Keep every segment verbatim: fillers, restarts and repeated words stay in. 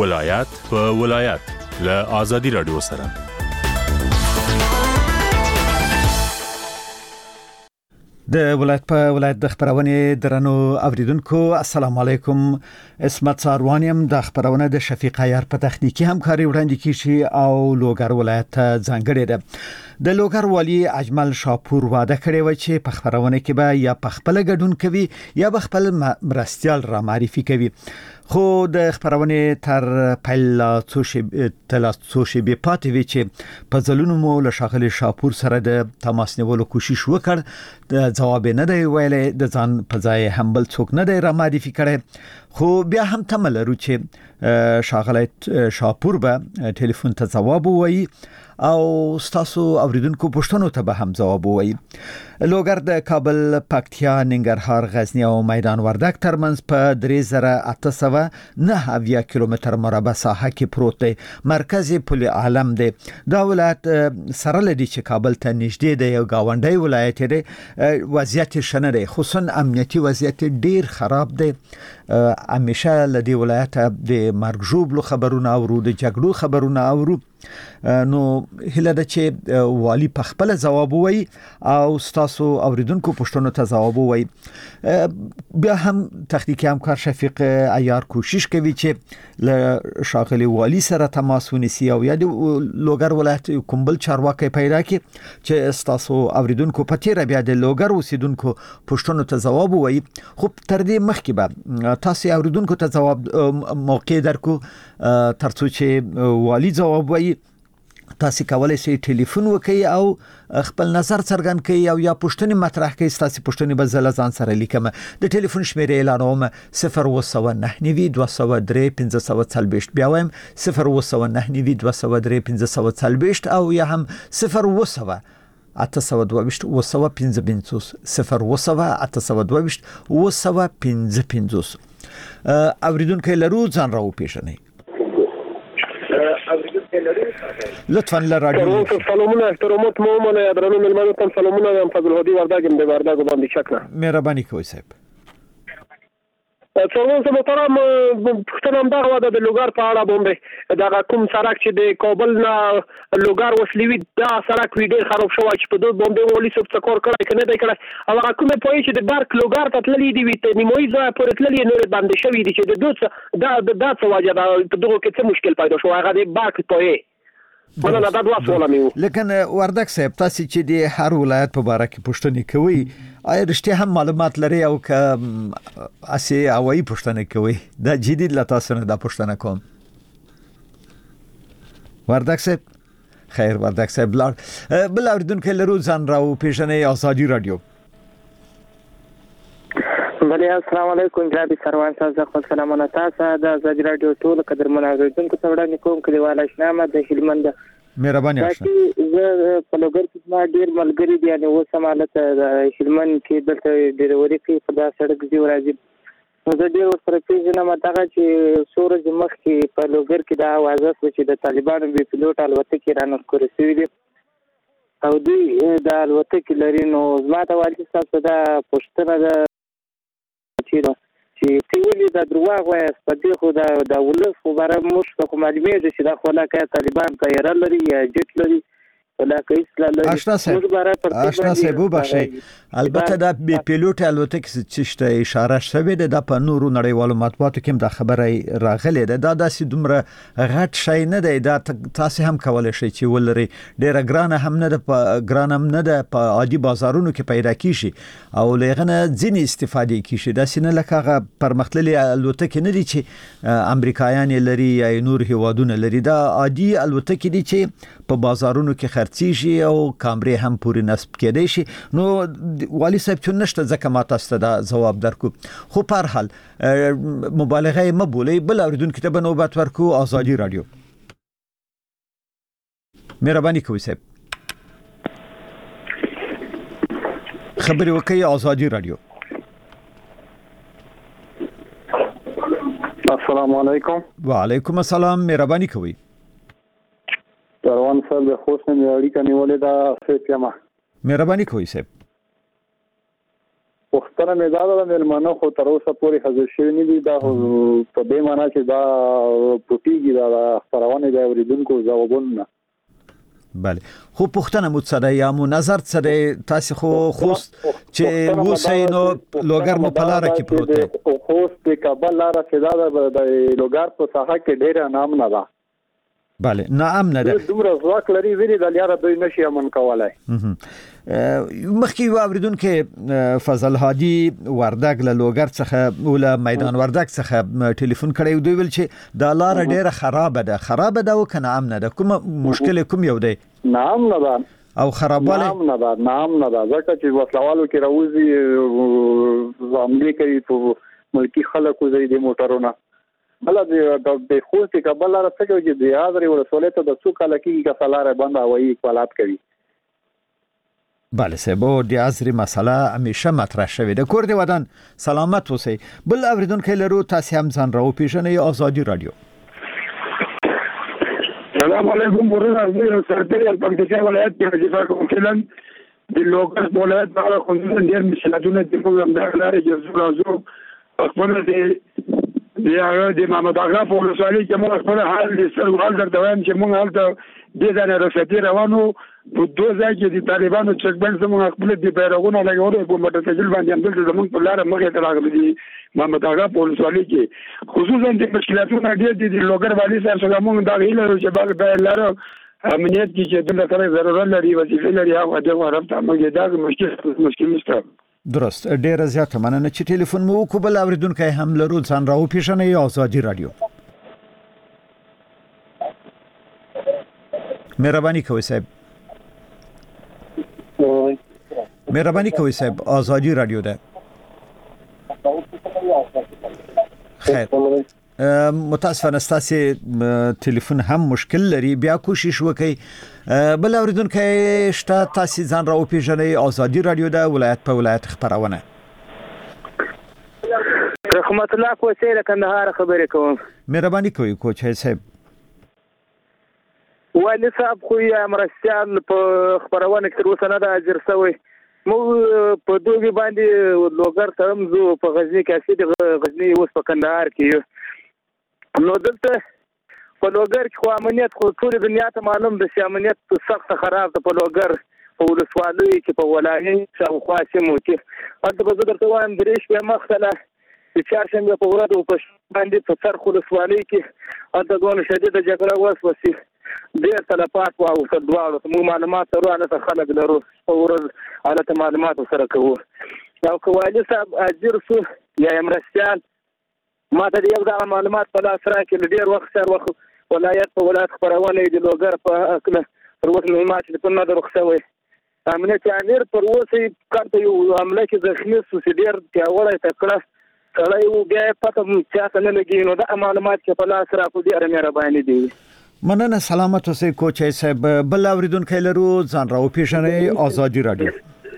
ولایت په ولایت له آزادي رادیو سره. د ولایت په ولایت د خبرونه درنو اوریدونکو السلام علیکم. اسمت ساروانیم د خبرونه د شفیق عیار په تخنیکی همکاري وړاندې کیږي او لوګر ولایت ځانګړی ده. د لوګر والی اجمل شاپور وعده کړی و چې په خبرونه کې به یا په خپل ګډون کوي یا په خپل مرستيال را معرفي کوي. خو د خبرونه تر پیل څو شی تل څو شی به پاتې وی چې په ځلونو مو له شاغلي شاپور سره د تماس نیولو کوشش وکړ، د جواب نه دی ویلې، د ځان په ځای هم بل څوک نه دی را معرفي کړي. خو بیا هم تمل لرو چې شاغلي شاپور به ټلیفون ته جواب وایي او ستاسو اوریدونکو پښتنو ته به هم جواب وایي. لوګر د کابل، پکتیا، ننګرهار، غزنی او میدان وردګ ترمنځ په درې زره اته سوه نه اویا کیلومتر مربع ساحه کې پروت دی. مرکزي پل عالم دی. دا ولایت سره لدی چې کابل ته نږدې دی او گاونډي ولایت دی. وضعیت شنه دی، خصوصا امنیتي وضعیت ډیر خراب دی. همیشه لدی ولایت د مرګ ژوبلو خبرونه اورو، د جګړو خبرونه اورو. نو هله د چې والی په خپل جواب وایي او ستاسو اوریدونکو پښتنو ته جواب وایي. بیا هم تخنیکی همکار شفیق عیار کوشش کوي چې له شاغلي والی سره تماس ونیسي او یا د لوګر ولایت کوم بل چارواکي پیدا کړي چې ستاسو اوریدونکو په تیر بیا د لوګر اوسیدونکو پښتنو ته جواب وایي. خو تر دې مخکې به تاسو اوریدونکو ته جواب موقع درکو ترڅو چې والی جواب وایي. تاسو کولای شئ ټلیفون وکړئ او خپل نظر څرګند کړئ او یا پوښتنه مطرح کړئ. تاسو پوښتنه به زله ځان سره لیکم. د ټلیفون شمیرې اعلانوم صفر اووه سوه نهه نوي دوه سوه درې پنځه سوه څلوېښت. بیا وایم صفر اووه سوه نهه نوي دوه سوه درې پنځه سوه څلوېښت او یا هم صفر اووه سوه اته سوه دوه ویشت اووه سوه پنځه پنځوس صفر اووه سوه اته سوه دوه ویشت اووه سوه پنځه پنځوس. اوریدونکو لرو ځان راو پیژنئ. لطفاً لرادیو سلامونه احترامات مو منه درنو ملمنو تم سلامونه ام فضل هادي وردګم د وردګ باندې چکنه مهرباني کوئ صاحب. څنګه چې محترم پښتنم دا غواړي د لوګر په اړه باندې دا کوم سړک چې د کابل نه لوګر وسلوي دا سړک ویډیو خراب شوی چې په دوه باندې ولې څه څه کار کړی کنه دا کړی او کومه پوي چې د برک لوګر ته تللی دی ویته نیموي ځای پورې تللی نور باندې شوی دی چې د دوه دا دا څه واجب په دغه کې څه مشکل پیدا شو هغه د برک پوي منه دا دوه سوال میو. لیکن وردګ صاحب تاسو چې د هر ولایت په اړه کې پوښتنه کوي آیا رښتیا هم معلومات لري او که اسی اوای پوښتنه کوي؟ دا جدي لا تاسو نه دا پوښتنه کوم. وردګ صاحب خیر وردګ صاحب لار بل اوریدونکو لرو ځان راو پیژنې آزادي رادیو. بله السلام علیکم جناب سروان صاحب، زه سلامونه تاسو د آزادي رادیو ټول قدرمن اوریدونکو ته وړاندې کوم. کلیوال اشنامه د هلمند مهرباني وکړئ. زه په لوګر کې ما ډیر ملګری دي یعنی اوس مالت د هلمند کې دلته ډیر ورکی په دا سړک دی راځي. نو زه ډیر سره پیژنم دغه چې سورج مخ کې په لوګر کې دا اوازه چې د طالبانو بي پیلوټ الوتکې رانه کړې شوې دي او دوی د الوتکې لري. نو زما ته والي تاسو دا پوښتنه ده چې چې تیولې دا درواغ وایي په دې خو دا د ولس خبره موږ ته معلومه چې دا خو لا کې طالبان طیاره لري یا جټ لري ولا کې اسلام لري. آشنا صاحب آشنا صاحب وبخښئ البته دا بي پیلوټ الوتکې چې ته اشاره شوې ده د په نورو نړیوالو مطبوعاتو کې دا خبره راغلې ده. دا داسې دومره غټ شي نه دی. دا تاسو هم کولای شئ چې ولري ډیره ګرانه هم نه ده په ګرانه هم نه ده په عادي بازارونو کې پیدا کیږي او لغنه ځینې استفاده کیږي. دا سینه لکه پرمختللي الوتکې نه دي چې امریکایان لري یا نور هیوادونه لري. دا عادي الوتکې دي چې په بازارونو کې خرڅيږي او کامرې هم پوری نصب کېدای شي. نو والی صاحب چون نشته ځکه ما تاسو ته دا جواب درکو. خو په هر حال مبالغه مه بولئ. بل اوریدونکو ته به نوبت ورکو. آزادي رادیو مهرباني کوئ صاحب خبري وکړئ. آزادي رادیو. السلام علیکم. وعلیکم السلام. مهرباني کوئ. روان صاحب د خوښ نه اړیکه نیولې دا څه ما مهرباني کوئ صاحب. پښتنه مې دا د مېلمانه خو تر اوسه پورې حاضر شوی نه دي. دا په دې معنی چې دا پټیږي دا خبرونه د اوریدونکو ځوابونه. بله خو پښتنه مو څه یا مو نظر څه تاسو خو خوست چې وسې نو لوګر مو په لار کې پروت دی. خوست د کابل لار چې دا د لوګر په ساحه کې ډېر نام نه ده. بله نعم نه ده. دومره ځواک لري ویلي د لیاره دوی نشي امن کولای. مخکې واوریدونکو فضل هادي وردګ له لوګر څخه ول میدان وردګ څخه ټلیفون کړی دوی ویل چې دا لار ډیره خراب ده خراب ده او کنه نعم نه ده کوم مشکل کوم یو دی نعم نه ده او خرابواله نعم نه ده نعم نه ده ځکه چې وسلوالو کې راوځي عملي کوي په ملکی خلکو زری د موټرونو بل د خوست کابل لار څخه چې د حاضر ولسوالۍ ته د څو کال کې کسلاره بند هوایي اقبالات کوي. بله سبو د ازري مسله همیشه مطرح شوی د کور دی ودان سلامت اوسئ. بل اوریدونکو لرو تاسو هم ځان راو پیژنئ آزادی رادیو. السلام علیکم ورته د سرتری پکتیا ولایت کې وظیفه کوم کلن د لوګر ولایت په خصوصا ډیر مشکلاتونه د کوم د لارې جزو راځو خپل د یا د محمد اغا په ولسوالۍ کې موږ خپل حال د سرغال در دوام چې موږ هلته د ځانه رسېدي روانو په دوه ځای کې د طالبانو چک بند زموږ خپل د بیرغونو لګوري په موټر سایکل باندې هم زموږ په لار مخې ته راغلي دي محمد اغا په ولسوالۍ کې خصوصا د مشکلاتونو ډېر دي د لوګر والي صاحب څنګه موږ دا هیله چې باغ به لار امنیت کې چې د لاره ضرورت لري وظیفه لري هغه د ورته موږ دا مشکل مشکل نشته. درست ډیره زیاته مننه چې ټلیفون مو وکړل اوریدونکو هم لرو ځان راو پیژنئ آزادی رادیو. مهرباني کوئ صاحب مهرباني کوئ صاحب آزادی رادیو ده. خیر متاسفانه ستاسو ټلیفون هم مشکل لري بیا کوشش وکړئ. بل اوریدونکو شته تاسو ځان راو پیژنئ آزادی رادیو ده ولایت په ولایت خبرونه. رحمت الله کوچې له کندهار خبرې کوم. مهرباني کوئ کوچې صاحب. والي صاحب خو یې مرستيال په خبرونه کې روسنه د اجر سوی مو په دوی باندې لوګر ته هم زو په غزنی کې اسید غزنی اوس په کندهار کې نو دلته په لوګر کې خو امنیت خو ټول دنیا ته معلوم د امنیت سخت خراب ده په لوګر په ولسوالۍ کې په ولایت او خاصمو کې انت په درته وایم درېش په مختله چې چهارشنبه په ورځ او په باندې په سر ولسوالۍ کې انت دونه شدیده جګړه وسوسه ډېر تلفات او صدواړو مو معلومات ورانه خلک لرو او ورځ حالت معلومات سره کوو او کوالي صاحب اجر سو یا امرستان ما ته یو دا معلومات په لاس راکې ډېر وخت سره وخت ولایت په ولایت خبرونه د لوګر په اکله پر وخت معلومات په نظر رخصوي امنیت امیر پر اوسه کارته یو عمله کې زخمی سو ډېر پیاوړی تکړه سړی یو بیا پته چې نه لګي نو دا معلومات چې په لاس راکو دي ارمه ربانی دي. مننه سلامت اوسئ کوچې صاحب. بل اوریدونکو لرو ځان راو پیژنئ آزادی رادیو.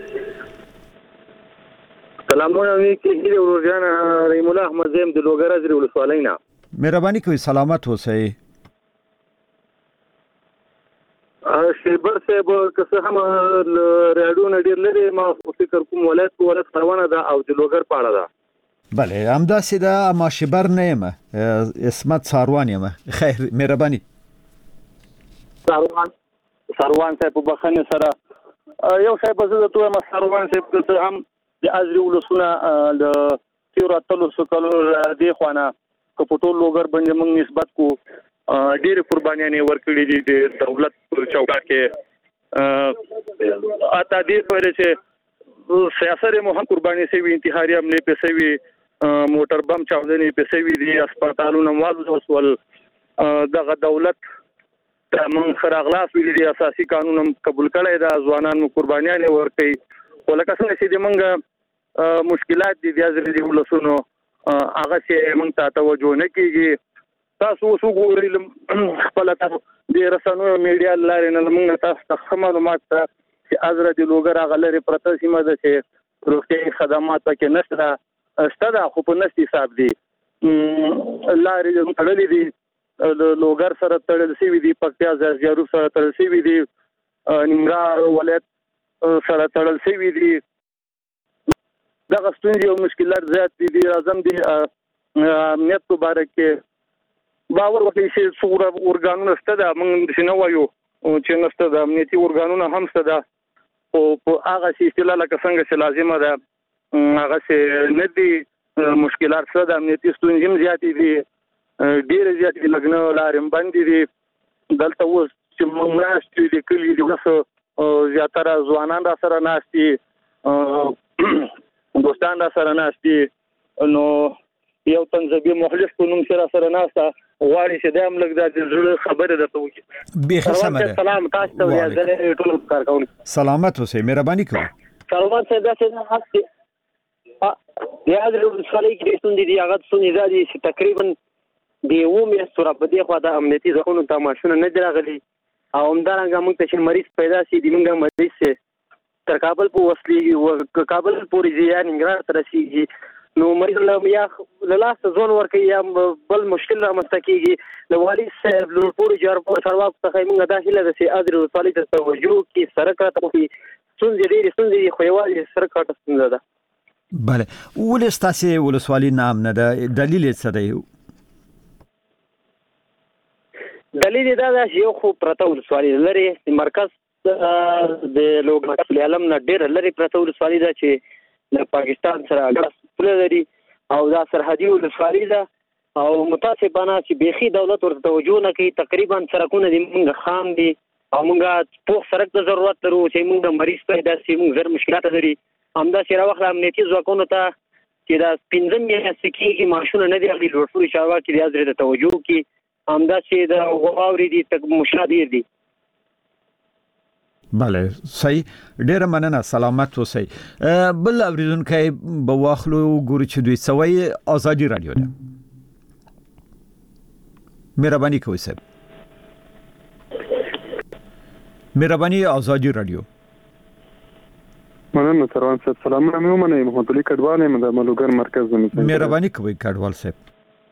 سلامونه کې د ورجان رحیم الله احمد زم د لوګر ازري ولسوالۍ نه. مهرباني کوئ سلامت اوسئ. شیبر صاحب که هم رادیو نه ډیر لري ما فکر کوم ولایت په ولایت خبرونه ده او د لوګر په اړه ده. بله همداسې ده ما شیبر نه یم اسمت ساروان یم. خیر مهرباني. ساروان ساروان صاحب په بخنه سره یو صاحب زه ته ما ساروان صاحب ته هم د ازري ولسونه د تیرو اتلو سکلو د خوانه کپټول لوګر باندې موږ نسبت کو ډېر قربانیاں ورکړي دي د دولت پر چوکاټ کې اته دې پرې چې سیاست مو هم قرباني سوي انتحاري عمله په سوي موټر بم چاودنې په سوي دي هسپتالونو مواد وسول دغه دولت موږ خراغلاس ویلي دي اساسي قانون هم قبول کړی دا ځوانانو قربانیاں ورکړي ولکه څنګه چې د موږ مشکلات دي د ازري ولسونو هغه چې موږ ته توجه نه کیږي. تاسو اوس وګورئ خپل تاسو د رسنیو میډیا لارې نه موږ تاسو ته معلومات چې ازري د لوګر هغه لري پرته سیمه ده چې روغتي خدمات پکې نشته ستدا خو په نشي حساب دي لارې تړلې دي لوګر سره تړل شوی دي پکتیا زیارو سره تړل شوی دي ننګرهار ولایت سره تړل شوی دي دغه ستونزې او مشکلات زیات دي. اعظم دي امنیت په باره کې باور وکړي چې څومره اورګانونه شته دا موږ چې نه وایو چې نشته د امنیتي اورګانونه هم شته دا او په هغه سیستم لکه څنګه چې لازمه ده هغه چې نه دي مشکلات سره د امنیتي ستونزې هم زیاتې دي ډېر زیات دي لګنه لارې باندې دي دلته اوس چې موږ ناشتي د کلی د وسو زیاتره ځوانان را سره ناشتي دوستان را سره ناشتي نو یو تنظیمي مخلص په نوم سره سره ناشته غواړي چې د املک د زړه خبره درته وکړي. به سلام سلام تاسو ته یې ټول کارکون سلامت اوسئ مهرباني کوئ. سلامات څه ده چې هڅه یا د ولسوالۍ کې ستوندې دی هغه ستوندې دي چې تقریبا د یو میاشتو را په دې خوا د امنیتي ځواکونو ته ماشونه نه دي راغلي او همدارنګه موږ ته چې مریض پیدا شي د موږ مریض چې تر کابل په وصلي کابل پورې ځي یا ننګرهار ته رسېږي نو مریض له یا له لاسه ځون ورکوي یا بل مشکل رامنځته کېږي. له والي صاحب لوړپوړي جارپور چارواکو څخه موږ دا هیله ده چې ادرې ولسوالۍ ته توجه کړي سړک راته وکړي. ستونزې ډېرې ستونزې دي خو یوازې سړک راته ستونزه ده. بله ولې ستاسې ولسوالي نام نه ده دلیل یې څه دی؟ دلیل یې دا ده چې یو خو پرته ولسوالي لرې مرکز د لوګر علم نه ډېره لرې پرته ولسوالي ده چې له پاکستان سره ګډه پوله لري او دا سرحدي ولسوالي ده او متاسفانه چې بیخي دولت ورته توجه نه کوي. تقریبا سړکونه د موږ خام دي او موږ پوخ سړک ته ضرورت لرو چې موږ مریض پیدا شي موږ زر مشکلات لري. همداسې راوخله امنیتي ځواکونو ته چې دا پنځه میاشتې کېږي ماشونه نه دي راغلي لوړپوړي چارواکي دې حضرت ته توجه کړي. همداسې د واورې دي مشکلات ډېر دي. بله صحیح ډیره مننه سلامت اوسئ. بل اوریدونکي به واخلو ګورو چې دوی سوي آزادي رادیو ده مهرباني کوئ صاحب مهرباني آزادي رادیو. مننه سروان صاحب سلامونه مې ومنئ محمد علي کډوال یم د ملوګر مرکز د مهرباني کوئ کډوال صاحب.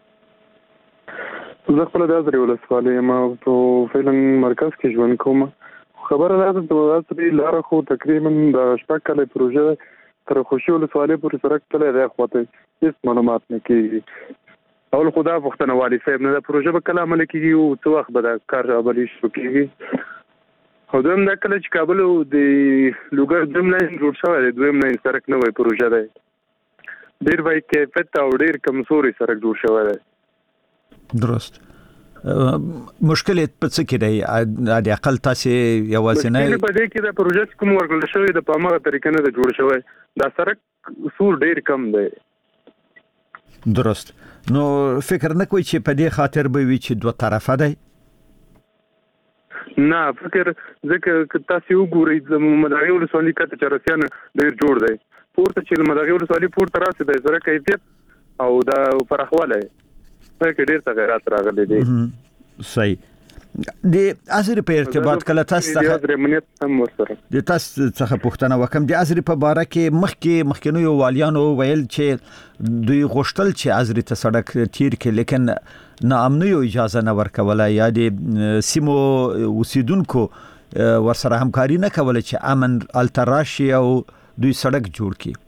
زه خپل د ازرې ولسوالۍ یم په فعلا مرکز کې ژوند کوم. خبره ده چې د ازرې لاره خو تقریبا د شپږ کاله پروژه تر خوشي ولسوالۍ پورې سړک تللی دی خواته هېڅ معلومات نه کېږي. اول خو دا پوښتنه والي صاحب نه دا پروژه به کله عملي کېږي او څه وخت به دا کار عملي شروع کېږي. او دویم دا کله چې کابل او د لوګر دویم لاین جوړ شوی دی دویم لاین سړک نوی پروژه دی ډېر وایي کیفیت او ډېر کمزوري سړک جوړ شوی دی. درست مشکل په څه کې دی د اقل تاسو یوازینی مشکل په دې کې د پروژه کوم ورکړل شوی د په هغه طریقې نه جوړ شوی دا سړک سور ډیر کم دی. درست نو فکر نه کوي چې په دې خاطر به وي چې دوه طرفه دی؟ نه فکر ځکه تاسو وګورئ د مدغه ولسوالۍ کته چرسیان ډیر جوړ دی پورته چې مدغه ولسوالۍ پورته راسي د زره کیفیت او دا پرخواله کې ډېر تغیرات راغلي دي. صحیح د ازرې په ارتباط کله تاسو څخه د امنیت هم ورسره د تاسو څخه پوښتنه وکم د ازرې په باره کې مخکې مخکینو یو والیانو ویل چې دوی غوښتل چې ازرې ته سړک تیر کې لیکن ناامنیو اجازه نه ورکوله یا د سیمو اوسیدونکو ورسره همکاري نه کوله چې امن التراشي او دوی سړک جوړ کړي.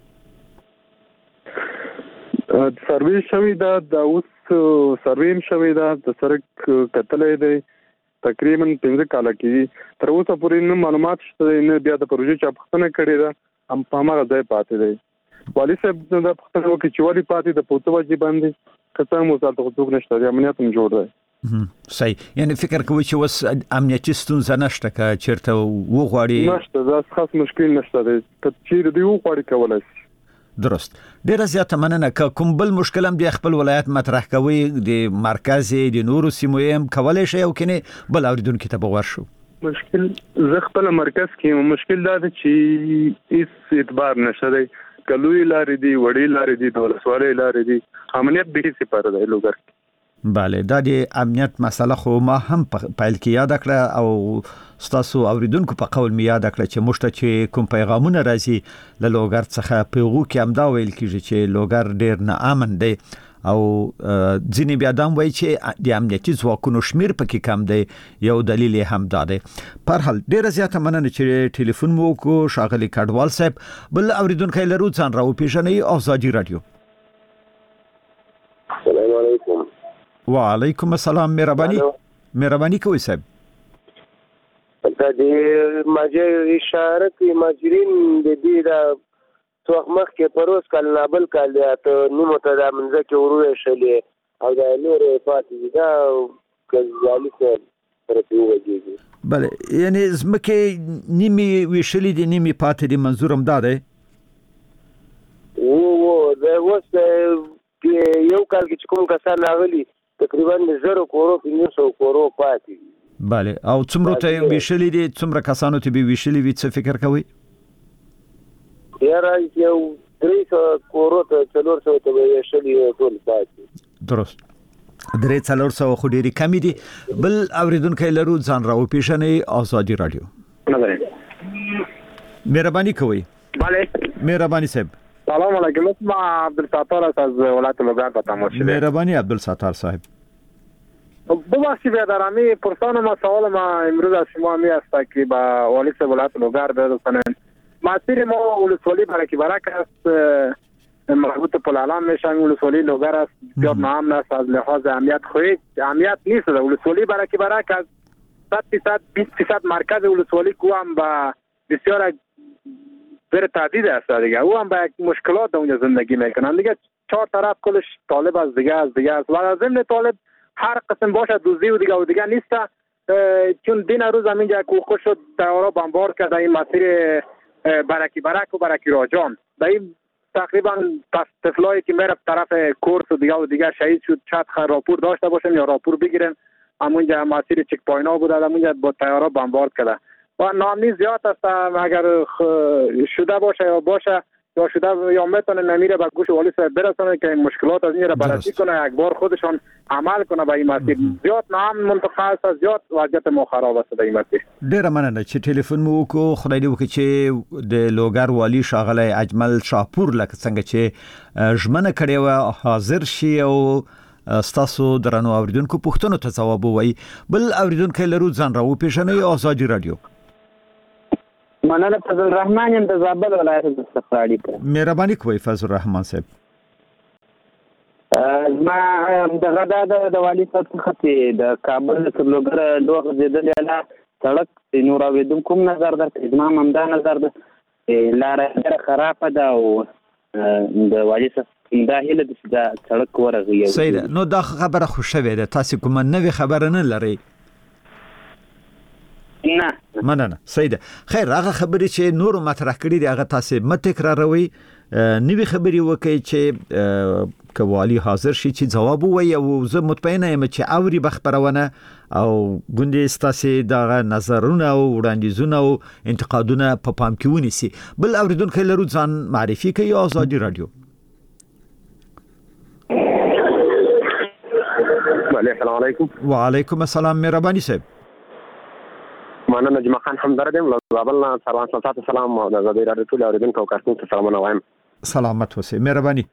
سروې شوی دا د اوس سروې شوی دا د سړک کتلې دی تقریبا پنځه کال کې تر اوسه پورې نه معلومات شته نه بیا د پروژې چا پښتنه کړې ده هم په هغه ځای پاتې دی. والي صاحب دا پښتنه وکړي چې والي پاتې د پوتو وجې باندې کته مو ساتو څوک نشته د امنیت هم جوړ دی. صحیح یعنی فکر کوي چې وس امنیتي ستونزه نشته که چیرته وغواړي نشته دا خاص مشکل نشته دی که چیرې دی وغواړي کولای شي. درست ډیره زیاته مننه که کوم بل مشکل هم د خپل ولایت مطرح کوي د مرکز د نورو سیمو هم کولای شي او کني بل اوریدونکو ته بغور شو. مشکل زه خپل مرکز کې مشکل دا دی چې هیڅ اعتبار نشته دی کلوې لارې دي وړې لارې دي د ولسوالۍ لارې دي امنیت به هیڅ پاره دی لوګر. بله دا د امنیت مسله خو ما هم پیل کې یاد کړه او ستاسو اوریدونکو په قول می یاد کړه چې مشته چې کوم پیغامونه راځي له لوګر څخه په هغه کې هم دا ویل کیږي چې لوګر ډیر نه امن دی او ځینې بیا دام وایي چې د امنیتي ځواکونو شمیر پکې کم دی یو دلیل هم دا دی پر حال ډیره زیاته مننه چې ټلیفون مو کو شاغلي کډوال صاحب بل اوریدونکو لرو ځان راو پیژنې ازادي رادیو السلام علیکم وعلیکم السلام مهرباني مهرباني کوي صاحب دا د ماجر اشاره کوي ماجرین د دې دا څوک مخ کې پروس کال نابل کال ته نیمه ته د منځ کې ورو شلې او دا نور پاتې دا کله سره پیوږي بله یعنی زمکه نیمه ویشلې د نیمه پاتې د منظورم دا ده او او دا وس یو کال کې کوم کسان راغلي تقریبا زر کورو پنځه سوه کورو پاتې بله او څومره ته ویشلې دي څومره کسانو ته به ویشلې وي څه فکر کوي یاره یو درې سوه کورو ته څلور سوه ته ویشلې ټول پاتې درست درې څلور سوه خو ډېرې کمې دي بل اوریدونکی لرو ځان را وپېژنئ ازادي راډیو مهرباني کوئ بله مهرباني صاحب سلام علیکم اسم عبدالستار است از ولایت لوگر به تماس شده مهربانی عبدالستار صاحب ببخشید بیادرمی پرسان ما سوال ما امروز از شما می است که با والی ولایت لوگر برسانید مسیر ما ولسوالی برکی برک است مربوط به العلم میشن ولسوالی لوگر است بسیار مهم است از لحاظ امنیت خواهید امنیت نیست ولسوالی برکی برک است صد فیصد بیست فیصد مرکز ولسوالی کو هم با بسیار بر تعدید است دیگه او هم با مشکلات در اونجا زندگی میکنن دیگه چهار طرف کلش طالب از دیگه از دیگه است و از ضمن طالب هر قسم باشه دوزی و دیگه و دیگه نیست چون دین روز هم اینجا کوخ شد تیارا بمبار کرده این مسیر برکی برک و برکی راجان در این تقریبا پس طفلایی که میره طرف کورس و دیگه و دیگه شهید شد شاید راپور داشته باشن یا راپور بگیرن همونجا مسیر چک پاینا بوده همونجا با تیارا بمبار کرده و ناامنی زیاد است اگر شده باشه یا باشه یا شده یا میتونه نمیره به گوش والی صاحب برسونه که این مشکلات از این را بررسی کنه یک بار خودشان عمل کنه به این مسیر زیاد نام منطقه است زیاد وضعیت ما خراب است به این مسیر ډیره مننه چې ټلیفون مو وکړو خدای دې وکړي چې د لوګر والی شاغلی اجمل شاپور لکه څنګه چې ژمنه کړې و حاضر شي او ستاسو درنو اوریدونکو پوښتنو ته ځواب ووایي بل اوریدونکی لرو ځان را وپېژنئ ازادي رادیو مننه فضل الرحمن یم د زابل ولایت څخه اړیکه مهرباني کوئ فضل الرحمن صاحب ما د غدا د والی صاحب څخه د کابل تر لوګر دوه غځېدلې لا سړک نور اوریدم کوم نظر درته زما هم دا نظر ده لاره ډېره خرابه ده او د والی صاحب دا هله د سړک ورغی صحیح ده نو دا خبره خو شوې ده تاسو کومه نوې خبره نه لرئ نه مننه صحیح ده خیر هغه خبرې چې نور مطرح کړي دي هغه تاسو مت تکراروي نوې خبرې وکړي چې کوالی حاضر شي چې جواب وایي او زه مطمئنه یم چې اوري بخبرونه او ګوندې تاسو دا نظرونه او وړاندیزونه او انتقادونه په پام کې ونیسي بل اوریدونکو لرو ځان معرفي کوي ازادي رادیو السلام علیکم وعلیکم السلام مهرباني صاحب معنا نجم خان همدرد یم زابل نه سلام تاسو سلام او د زړه راډیو ټول اوریدونکو کارکون ته سلام وایم سلامت اوسئ مهرباني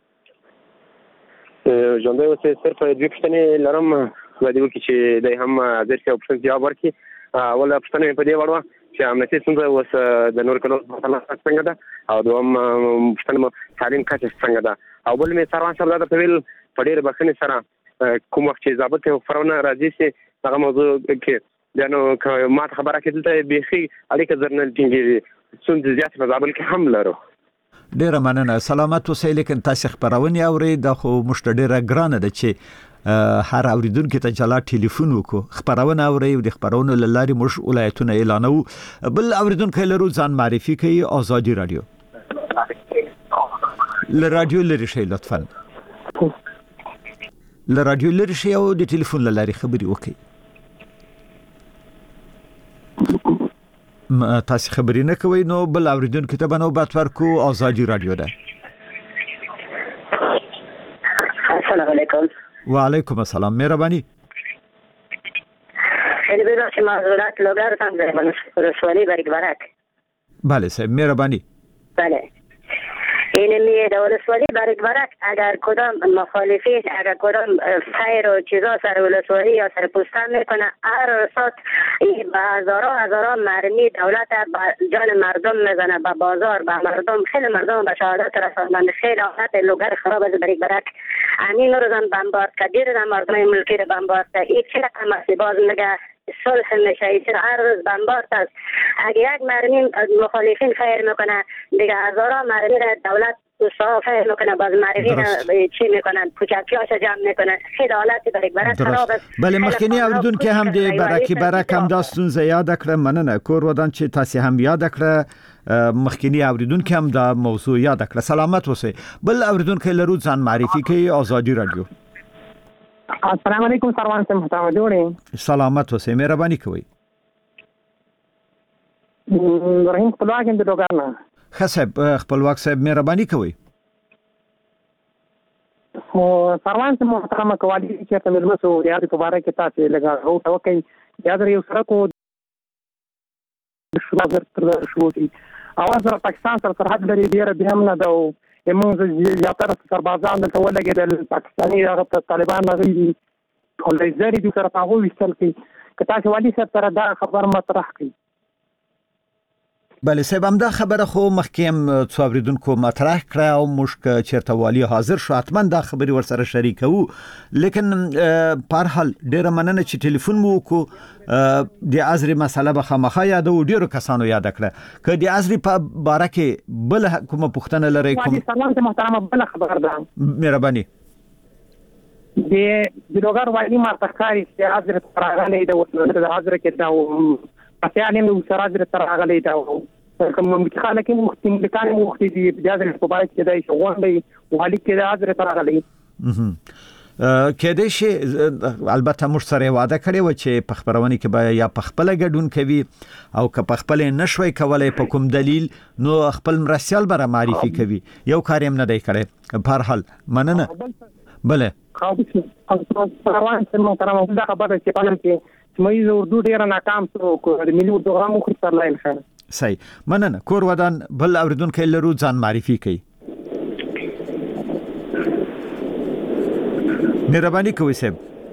ژوندۍ اوسئ صرف دوه پښتنې لرم د دې وکړي چې د هم حاضر شي او پښتنې جواب ورکړي اول پښتنې په دې وړه چې امنیتي ستونزه اوس د نور کلو مثلا څنګه ده او دوم پښتنې تعلیم کچه څنګه ده او بل مې سروان صاحب دا په ویل په ډېر بخښنې سره کوم وخت چې ضابط فرونه راځي چې هغه موضوع کې دنو ما خبره کې دلته بيخي اړیکه زرنل ټینګي څومره زیات په ځابل کې هم لرو ډیره مننه سلامت اوسئ لیکن تاسو خبرونه اوري د خو مشت ډیره ګرانه ده چې هر اوریدونکو ته جلا ټلیفون وکړو خبرونه اوري او د خبرونو لاري مش ولایتونه اعلانو بل اوریدونکو لرو ځان معرفي کوي ازادي رادیو ل رادیو لري شي لطفا ل رادیو لري شي او د ټلیفون لاري خبري وکړي تاسو خبرې نه کوئ نو بل اوریدونکو ته بنو بات ورکو ازادي رادیو ده السلام علیکم وعلیکم السلام مهرباني خیلی بسیار معذرت لوگر څنګه رسولی برک برک بله صاحب مهرباني بله اینمی در ولسوالی برک برک اگر کدام مخالفین اگر کدام خیر و چیزا سر ولسوالی یا سر پوستان میکنه هر ساعت به هزاران هزاران مرمی دولت به جان مردم میزنه، به بازار به مردم، خیلی مردم به شهادت رساندن، خیلی حالت لوگر خراب از برک برک. همین روزان بمبارد کردن مردم ملکی رو بمبارد کرد. این چه رقم است باز میگه صلح میشه، این هر روز بمبارد است. اگر یک مرمی مخالفین خیر میکنه دیگه هزاران مرمی را دولت صاف خیر میکنه، باز مرمی را چی میکنن کوچکیاش جمع میکنن. خیلی حالت برک برک خراب است. بله مخکنی اوریدون که هم دی برکی برک هم داستون زیاد کړه مننه کور ودان چې تاسو هم یاد کړه مخکنی اوریدون که هم دا موضوع یاد کړه. سلامت اوسئ. بل اوریدون که لرو ځان معرفي کوي آزادی رادیو. السلام علیکم سروان صاحب محترم جوړې. سلامت اوسئ مهرباني کوئ. رحیم خپلواک هم د لوګر نه. ښه صاحب خپلواک صاحب مهرباني کوئ. خو سروان صاحب محترم کوالي چې ته ملمسو ریاض په باره کې تاسو لګا او توکي یاد لري سره کو شوګر تر شو دي اواز را پاکستان سره سرحد لري ډیر به هم نه دا موږ زیاتره سربازان د ولګېدل پاکستاني هغه طالبان غوړي ټول زری دي سره هغه وستل کی کته چې والي سره دا خبر مطرح کی. بله صاحب هم دا خبره خو مخکیم څوریدونکو مطرح کړه او موږ چیرته والی حاضر شو حتما دا خبري ورسره شریکو، لیکن په هر حال ډیره مننه چې ټلیفون مو وکړو. د ازري مسله به خامخا یادو ډیرو کسانو یاد کړه که د ازري په باره کې بل کومه پوښتنه لرئ کوم سلام ته محترم بل خبر ده مهرباني د د لوګر والی مرتخاري چې ازري ترغلې د د ازري کې دا پاتې نو سره ازري ترغلې دا کوم متخاله کې مختلفان وخت دي د ازري په باره کې دا شغونډي والی کې د ازري ترغلې کېدې شي البته موږ سره وعده کړې و چې په خبرونه کې به یا په خپل ګډون کوي او که په خپل نشوي کولای په کوم دلیل نو خپل مرسیال بره معرفي کوي یو کار هم نه دی کړی. په هر حال مننه. بله خو روان سره محترم دا خبره چې په لاره کې مې اردو ډیر ناکام شو د ملي پروګرام خو تر لاین خیر صحیح مننه. کور ودان بل اوریدونکو لرو ځان معرفي کوي مهرباني کوئ صاحب.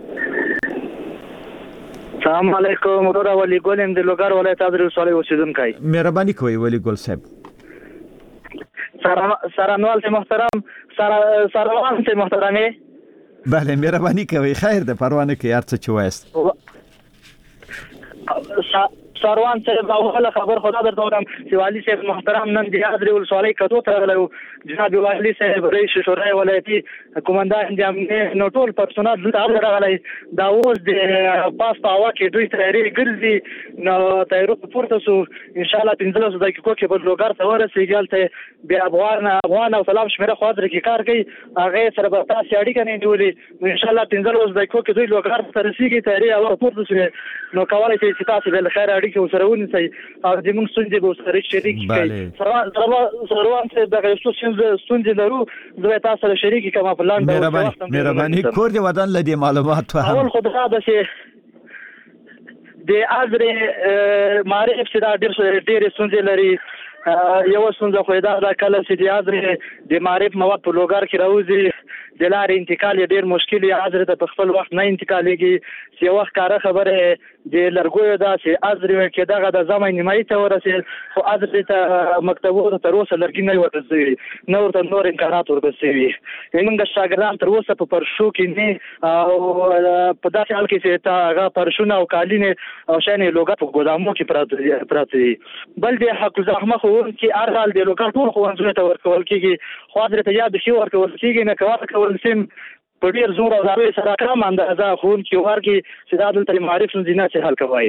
السلام علیکم ورور ولی ګل هم د لوګر ولایت ازري ولسوالۍ اوسیدونکی. مهرباني کوئ ولی ګل صاحب. سرانوال ته محترم سره سروان ته محترمه. بله مهرباني کوئ خیر ده پروانه کې هر څه چې وایست. سروان صاحب اوله خبر خدا درته وایم چې والی صاحب محترم نن د ازري ولسوالۍ کتو ته راغلی جناب والی صاحب رئیس شورای ولایتي قومندان د امنیت نو ټول پرسونل دلته راغلی دا اوس د پاس په هوا کې دوی تیاری ګرځي نو تیارو پورته سو ان شاء الله پنځلس دقیقو کې په لوګر ته ورسېږي هلته بیا افغان افغان او سلام شمیره خاطر کې کار کوي هغه سره به تاسو اړیکه نه نیولې ان شاء الله پنځلس دقیقو کې دوی لوګر ته رسېږي تیاری او پورته سو نو کولای شي چې تاسو بل خیر اړیکه وسره ونیسئ او د موږ ستونزې به ورسره شریک کړئ. سروان صاحب دغه یو څه ستونزې لرو زه تاسو سره شریک کوم په لاندې مهرباني مهرباني کور دې ودان لدی معلومات فهم اول خو دا ده چې د ازري معرف چې دا ډېر ډېر ستونزې لري. یو څنګه خو دا د کله چې د ازري د معرف مواد په لوګر کې راوځي د لارې انتقال ډېر مشکل دی. ازري ته په خپل وخت نه انتقالېږي چې وخت کاره خبره د لرګوی دا چې ازري کې دغه د زمای نیمایي ته ورسېد خو ازري ته مکتبونو تر اوسه لرګي نه ورسېږي نه ورته نور امکانات ورسېږي. موږ شاګردان تر اوسه په پرشو کې نه او په داسې حال کې چې هغه پرشونه او کالینې او شانې لوګر په ګودامو کې پراته دي. بل د حق الزحمه خو چې ارغال د لوګر ټول ښوونځیو ته ورکول کېږي خو ازري ته یا بخي ورکول کېږي نه کوه کول سیم په ډیر زور او داوی سره کم اندازه خون کې ورګي چې دا دلته معرف څنګه نه حل کوي.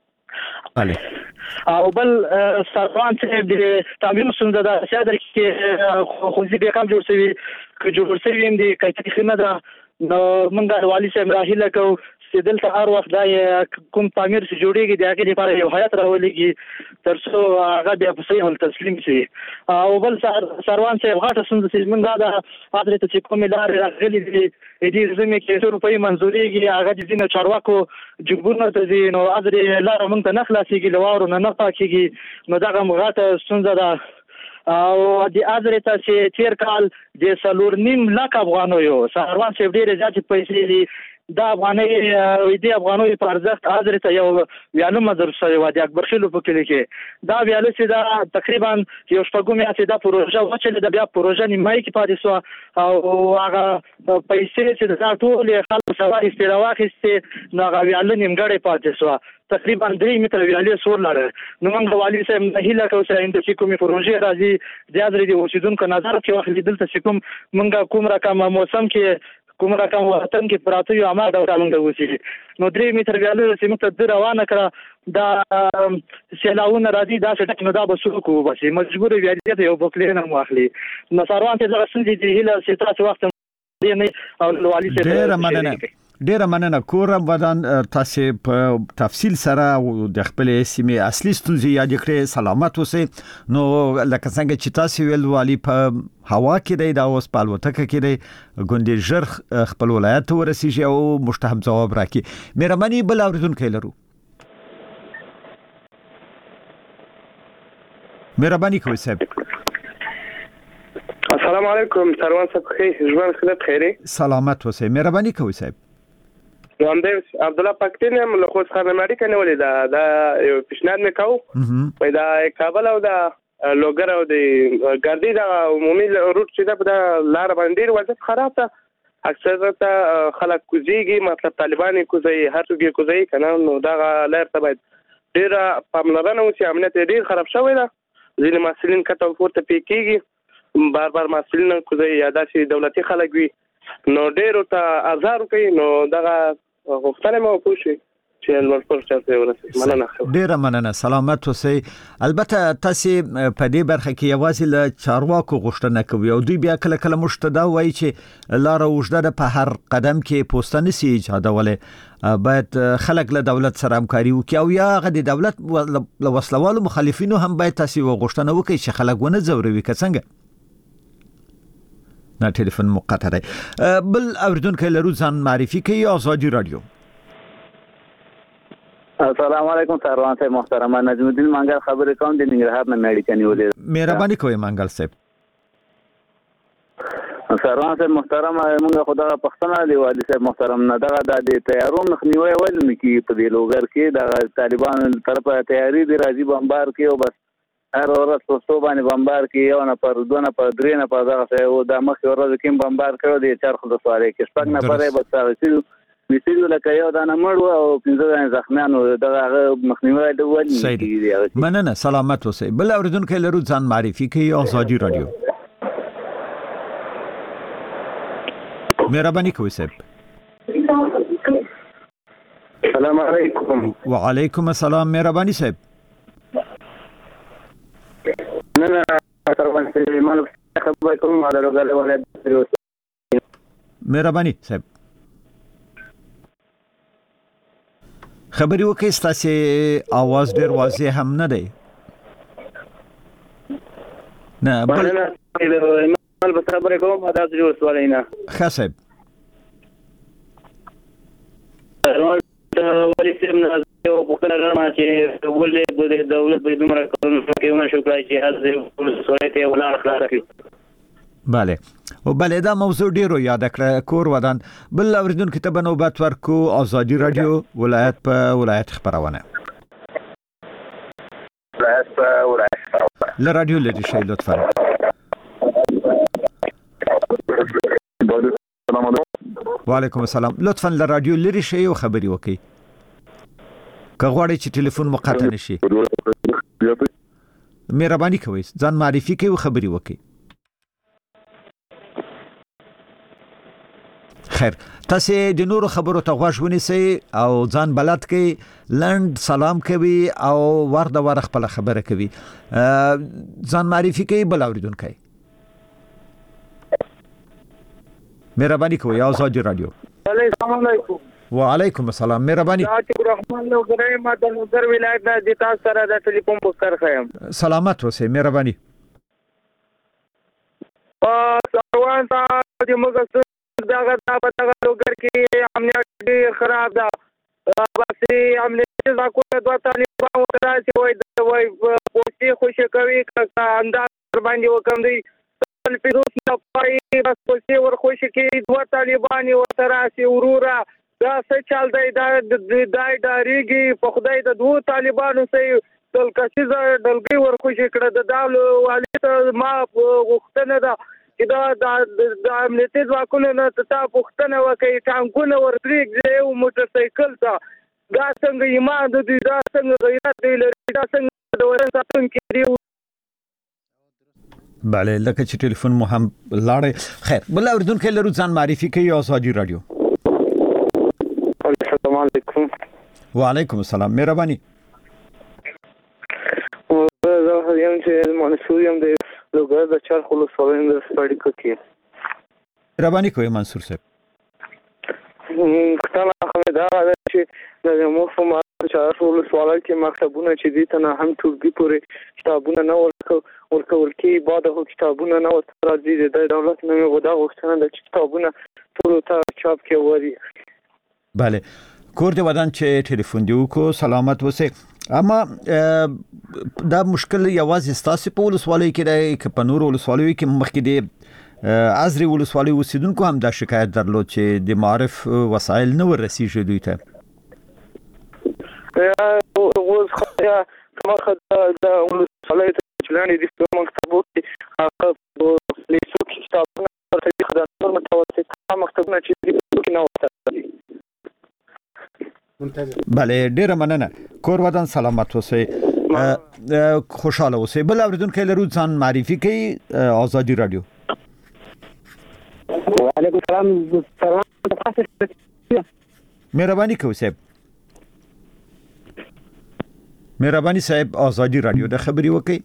بله او بل سروان صاحب د تعمیم څنګه دا ساده کې خو ځي به کم جوړ شوی که جوړ شوی هم دي کایته خدمت دا نو موږ والی صاحب راهله کو چې دلته هر وخت دا کوم تعمیر چې جوړیږي د هغې لپاره یو هیات راولېږي تر څو هغه بیا په صحیح ډول تسلیم شي. او بل سروان صاحب غاټه څنګه چې موږ دا ازري ته چې کومې لارې راغلي دي دې زمې کې څو روپۍ منظورېږي هغه د ځینو چارواکو جوبونه ته ځي نو ازري لاره موږ ته نه خلاصېږي له واورو نه نه پاکېږي نو دغه غاټه ستونزه ده او د ازرې تاسې تیر کال د څلور نیم لک افغانیو ساروان صاحب ډېرې زیاتې پیسې دي دا افغانۍ د افغانیو په ارزښت ازرې ته یو ویاله مضروب شوی و د اکبر خیلو په کلي کې دا ویاله چې دا تقریبا یو شپږم میاشتې دا پروژه وچلې د بیا پروژه نیمایي کې پاتې شوه او هغه پیسې چې دا ټولې خلکو سوار استې راواخیستې نو هغه ویاله نیمګړې پاتې شوه تقریبا درې متره ویالې سور لري نو موږ والي صاحب نه هیله کوو چې د چې کومې پروژې راځي د ازرې د اوسېدونکو نظر کې واخلي دلته چې کوم موږ کوم رقم موسم کې کوم رقم وطن کې پراته یو عمل ډول موږ وسی نو درې متر ویاله چې موږ ته روانه کړه دا سیلاونه راځي دا څه نو دا به څوک وباسي مجبور ویاله ته یو بوکلې نه واخلي نو ساروان ته دغه سندې دی هیله چې تاسو وخت نه او والي صاحب ډېر مننه ډیره مننه کورم ودان تاسو په تفصیل سره د خپل سیمه اصلي ستونزې یاد کړې سلامت اوسئ نو لکه څنګه چې تاسو ویل والی په هوا کې دی دا اوس په الوتکه کې دی ګوندې ژر خپل ولایت ته ورسیږي او مشتهم ځواب راکړي مهرباني بل اوریدونکو لرو مهرباني کوئ صاحب السلام علیکم سروان صاحب خیر ژوند خدمت خیری سلامت اوسئ مهرباني کوئ صاحب نو هم دې عبد الله پاکستان هم له خو څخه مړی کنه ولې دا دا یو پیشنهاد وکاو په دا کابل او دا لوګر او د ګردی دا عمومي روټ چې دا په لار باندې وضعیت خراب ده اکثریت خلک کوزيږي مطلب طالبان کوزي هر څوک کوزي کنه نو دا لار ته باید ډیر پاملرنه وشي امنیت ډیر خراب شوی ده ځینې مسلین کته ورته پیکيږي بار بار مسلین کوزي یاده شي دولتي خلک وي نو ډیر ته ازار کوي نو دا غوښتنه مو پوښي چې نور پر چاته ورسې مننه ډیر مننه سلامت اوسئ البته تاسو په دې برخه کې یوازې له چارواکو غوښتنه کوي او دوی بیا کله کله مشتدا وایي چې لار اوږده په هر قدم کې پوسټنه سي ایجادولې باید خلک له دولت سره همکاري وکړي او یا غو د دولت له وسلوالو مخالفینو هم باید تاسو غوښتنه وکړي چې خلک ونه زوروي څنګه نه ټلیفون مقطع دی بل اوریدونکو لرو ځان معرفي کوي آزادي رادیو السلام علیکم سروان صاحب محترم نجم الدین منګل خبرې کوم د ننګرهار نه مېډیکل نیولې مهرباني کوئ منګل صاحب سروان صاحب محترم موږ خدای پښتنه دی والي صاحب محترم نه دغه د تیارو مخنیوي ول نکي په دې لوګر کې د طالبان طرفه تیاری دی راځي بمبار کې او بس هر ورځ په څو باندې بمبار کې یو نه پر دوه نه پر درې نه پر دغه څه او د مخ ورځ کې بمبار کړو د چرخ د سوارې کې شپږ نه پرې بس راځي مثال لکه یو دانه مړ او پنځه دانه زخمیانو دغه مخنیوي د ولې کیږي مننه سلامت اوسئ بل اوریدونکو لرو ځان معرفي کوي آزادي رادیو مهرباني کوئ صاحب السلام علیکم وعلیکم السلام مهرباني صاحب نه نه سروان صاحب مال خبرې کوم علي لوګر ولایت مهرباني صاحب خبري وکړئ ستاسو आवाज ډیر واضح هم نه دی نه بل مال بس خبرې کوم دا ځو سوالینا ښه صاحب ولې سم نه یو وختونه راما چې ولې د دولت به دومره کوم کې ونه شو کړای چې هغه سورته ولا خلاص کړي bale او bale دا موضوع ډیرو یاد کړه کور ودان بل اوریدونکو ته بنوبات ورکو آزادي رادیو ولایت په ولایت خبرونه ولایت په ولایت خبرونه ل رادیو لري شي لطفا وعلیکم السلام لطفا ل رادیو لري شي او خبري وکي که غواړئ چې ټلیفون مقطع نشي مهرباني کوئ ځان معرفي کوئ او خبري وکي خیر تاسو د نورو خبرو ته غوږ ونیسئ او ځان بلد کړئ لند سلام کوي او ورده ور خپل خبره کوي ځان معرفي کوي بل اوریدونکو مهرباني کوئ آزادي رادیو السلام علیکم وعلیکم السلام مهرباني عاطف الرحمن لوګرای ما د نظر ولایت د تاسو سره د ټلیفون بوکر خیم سلامت اوسئ مهرباني ا سروان ته د موږ دغه دغه لوګر کې امنیت ډیر خراب ده باسي امنیت ځکه دوه طالبان وترا چې وای د وای پولیس خوشی کوي که انداز ور باندې وکم دی الفیروس نه پای بس پوسي ور خوشي کې دوه طالبان ورته سي ورورا دا څه چل دی دا دای داریږي په خدای د دوه طالبانو سي دل کچې دلګي ور خوشي کړه د دالو والي ما غوښتنه ده چې دا د امنیتي ځواکونو نه ته غوښتنه وکړي ټانکونه ورپرېږدي یو موټر سایکل ته دا څنګه ایمان د دوی دا څنګه غیرت دی لري دا څنګه د وطن ساتونکي دی. بله لکه چې ټلیفون مو هم لاړې. خیر بل اوریدونکو لرو ځان معرفي کوي آزادي رادیو. السلام علیکم. وعلیکم السلام مهرباني. زه یم چې منصور یم د لوګر د چار خلوص ولین د سپاړی کوي. مهرباني کوي منصور صاحب. کله خو دا چې د مو په ما چار خلوص ولای کې مکتبونه چې دي ته هم ټولګي پورې کتابونه نه ورکو ورکول کې بعد هغه کتابونه نه ورته راځي د دولت نه غوډه غوښتنه د کتابونه ټول ته چاپ کې وری. بله کور د ودان چې ټلیفون دی وکړو سلامت وسه. اما دا مشکل یوازې ستاسو په ولسوالۍ کې دی که په نورو ولسوالیو کې مخکې دی ازري ولسوالۍ اوسیدونکو هم دا شکایت درلود چې د معرف وسایل نه ورسیږي دوی ته؟ یا اوس خو یا کومه د ولسوالۍ ته چلانې دي په مکتبو کې هغه لیسو کې کتابونه ورته خدمات متوسط مکتبونه چې دي نه وته. بله ډیره مننه کور ودان سلامت اوسئ خوشاله اوسئ. بل اوریدونکو لرو ځان معرفي کوي آزادي رادیو. وعلیکم السلام سلام مهرباني کوي صاحب. مهرباني صاحب آزادي رادیو د خبري وکي.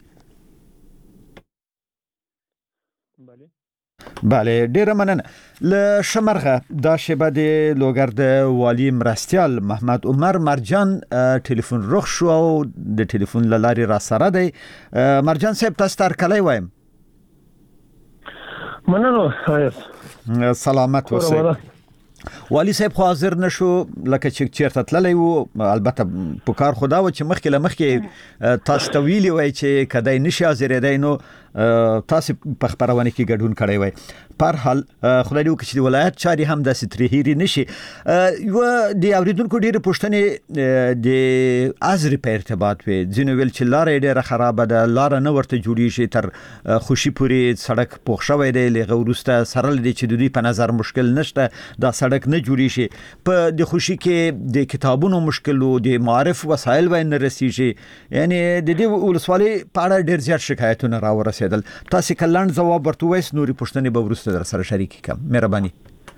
بله ډیره مننه. ل شمرغه دا شبه د لوګر د والی مرستيال محمد عمر مرجان ټلیفون رخ شو او د ټلیفون لاري را سره دی. مرجان صاحب تاسو تر کله وایم؟ مننه سلامت اوسئ. والی صاحب خو حاضر نشو لکه چې چیرته تللی وو البته په کار خدا و چې مخکې لمخکې تاسو ته ویلي وای چې کدی نشي حاضرېدای نو تاسو په خبرونه کې ګډون کړی وای. پر حال خدای دې وکړي چې ولایت چاري هم د ستریهيري نشي. یو د اوریدونکو ډیره پوښتنه د ازري په ارتباط وي ځینې ویل چې لار ډیره خراب ده لار نه ورته جوړی شي تر خوشي پوری سړک پوښ شوی دی لغه ورسته سرل دي چې د دوی په نظر مشکل نشته دا سړک نه جوړی شي. په د خوشي کې د کتابونو مشکل او د معرف وسایل وای نه رسیږي یعنی د دې ولسوالۍ په اړه ډیر زیات شکایتونه راورسېدل. تاسو کلند جواب ورته وایس نوري پوښتنې به ورسته در سره شریک کړم. مهرباني.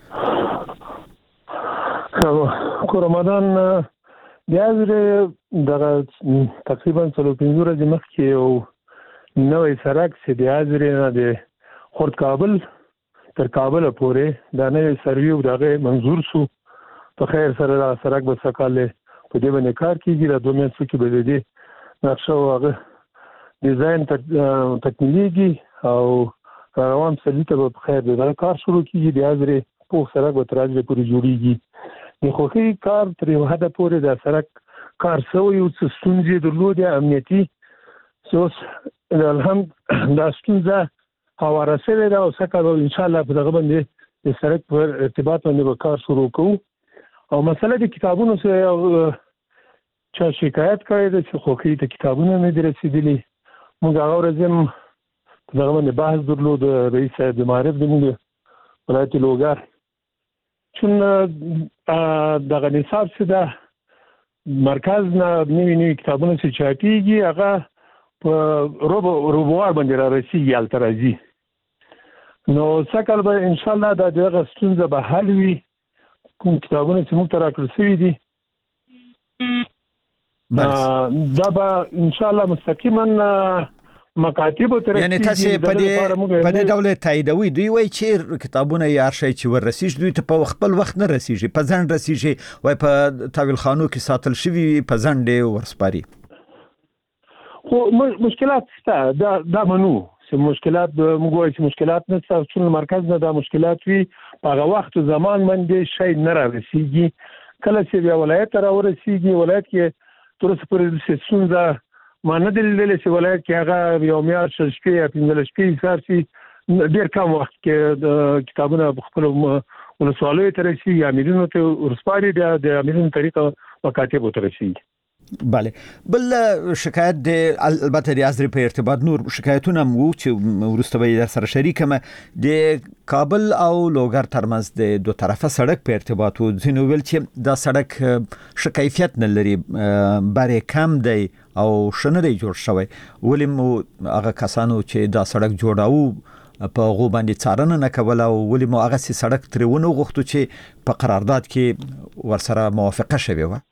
کو رمضان بیازره دغه تقریبا څلور پنځه ورځې مخکې یو نوې سړک چې د ازري نه د خورد کابل تر کابل پورې دا نوې سرویو دغه منظور شو. په خیر سره دا سړک به سکاله په دې باندې کار کیږي. دا دوه میاشتې کې به دې نقشه هغه ډیزاین تکمیلېږي او روان سلیته به خیر دا کار شروع کیږي. د ازري په سړک به تر ازري پورې جوړیږي. د خوخي کار تر یو حد پورې دا سړک کار سوی او ستونزې درلودې امنیتي سوس الحمد دا ستونزه هواره سره دا او سکه ان شاء الله په دغه باندې د سړک پر ارتباط باندې به کار شروع کوو. او مسله د کتابونو سره چا شکایت کړی دی چې خوخي ته کتابونه نه دي رسیدلي. موږ هغه ورځ هم په دغه باندې بحث درلود رئیس صاحب د معرف د موږ ولایت لوګر چون دغه نصاب څه ده مرکز نه نوي نوي کتابونه چې چاپیږي هغه په روبو روبوار باندې را رسیږي هلته راځي. نو سکل به ان شاء الله دا دغه ستونزه به حل وي. کوم کتابونه چې موږ ته راکړل شوي دي دا به ان شاء الله مستقیما مکاتب تر یعنی تاسو په دې په دې ډول تاییدوي دوی وایي چې کتابونه یې هر شي چې ورسیږي دوی ته په خپل وخت نه رسیږي په ځان رسیږي وای په تاویل خانو کې ساتل شوی په ځان دی ورسپاري. خو مشکلات شته دا دا منو چې مشکلات موږ وایو چې مشکلات نه څه چې مرکز نه دا مشکلات وي په هغه وخت زمان باندې شي نه رسیږي. کله چې بیا ولایت را ورسیږي ولایت کې تر څو پرې څنګه مانه دلیل چې ولایت کې هغه یو میاشت شپې یا پنځه شپې سارسي ډېر کم وخت کې د کتابونه خپل ولسوالۍ ته رسي یا امیرونو ته ورسپاري د امیرونو طریقه مکاتب ته رسي. بله بل شکایت د البته د ازرې په ارتباط نور شکایتونه مو چې ورسته به در سره شریکم د کابل او لوګر ترمنځ د دوه طرفه سړک په ارتباط او ځینو ویل چې دا سړک ښه کیفیت نه لري بارې کم دی او شنه دی جوړ شوی ولې مو هغه کسانو چې دا سړک جوړاو په غو باندې څارنه نه کوله او ولې مو هغه سي سړک ترونه غوښتو چې په قرارداد کې ورسره موافقه شوی و.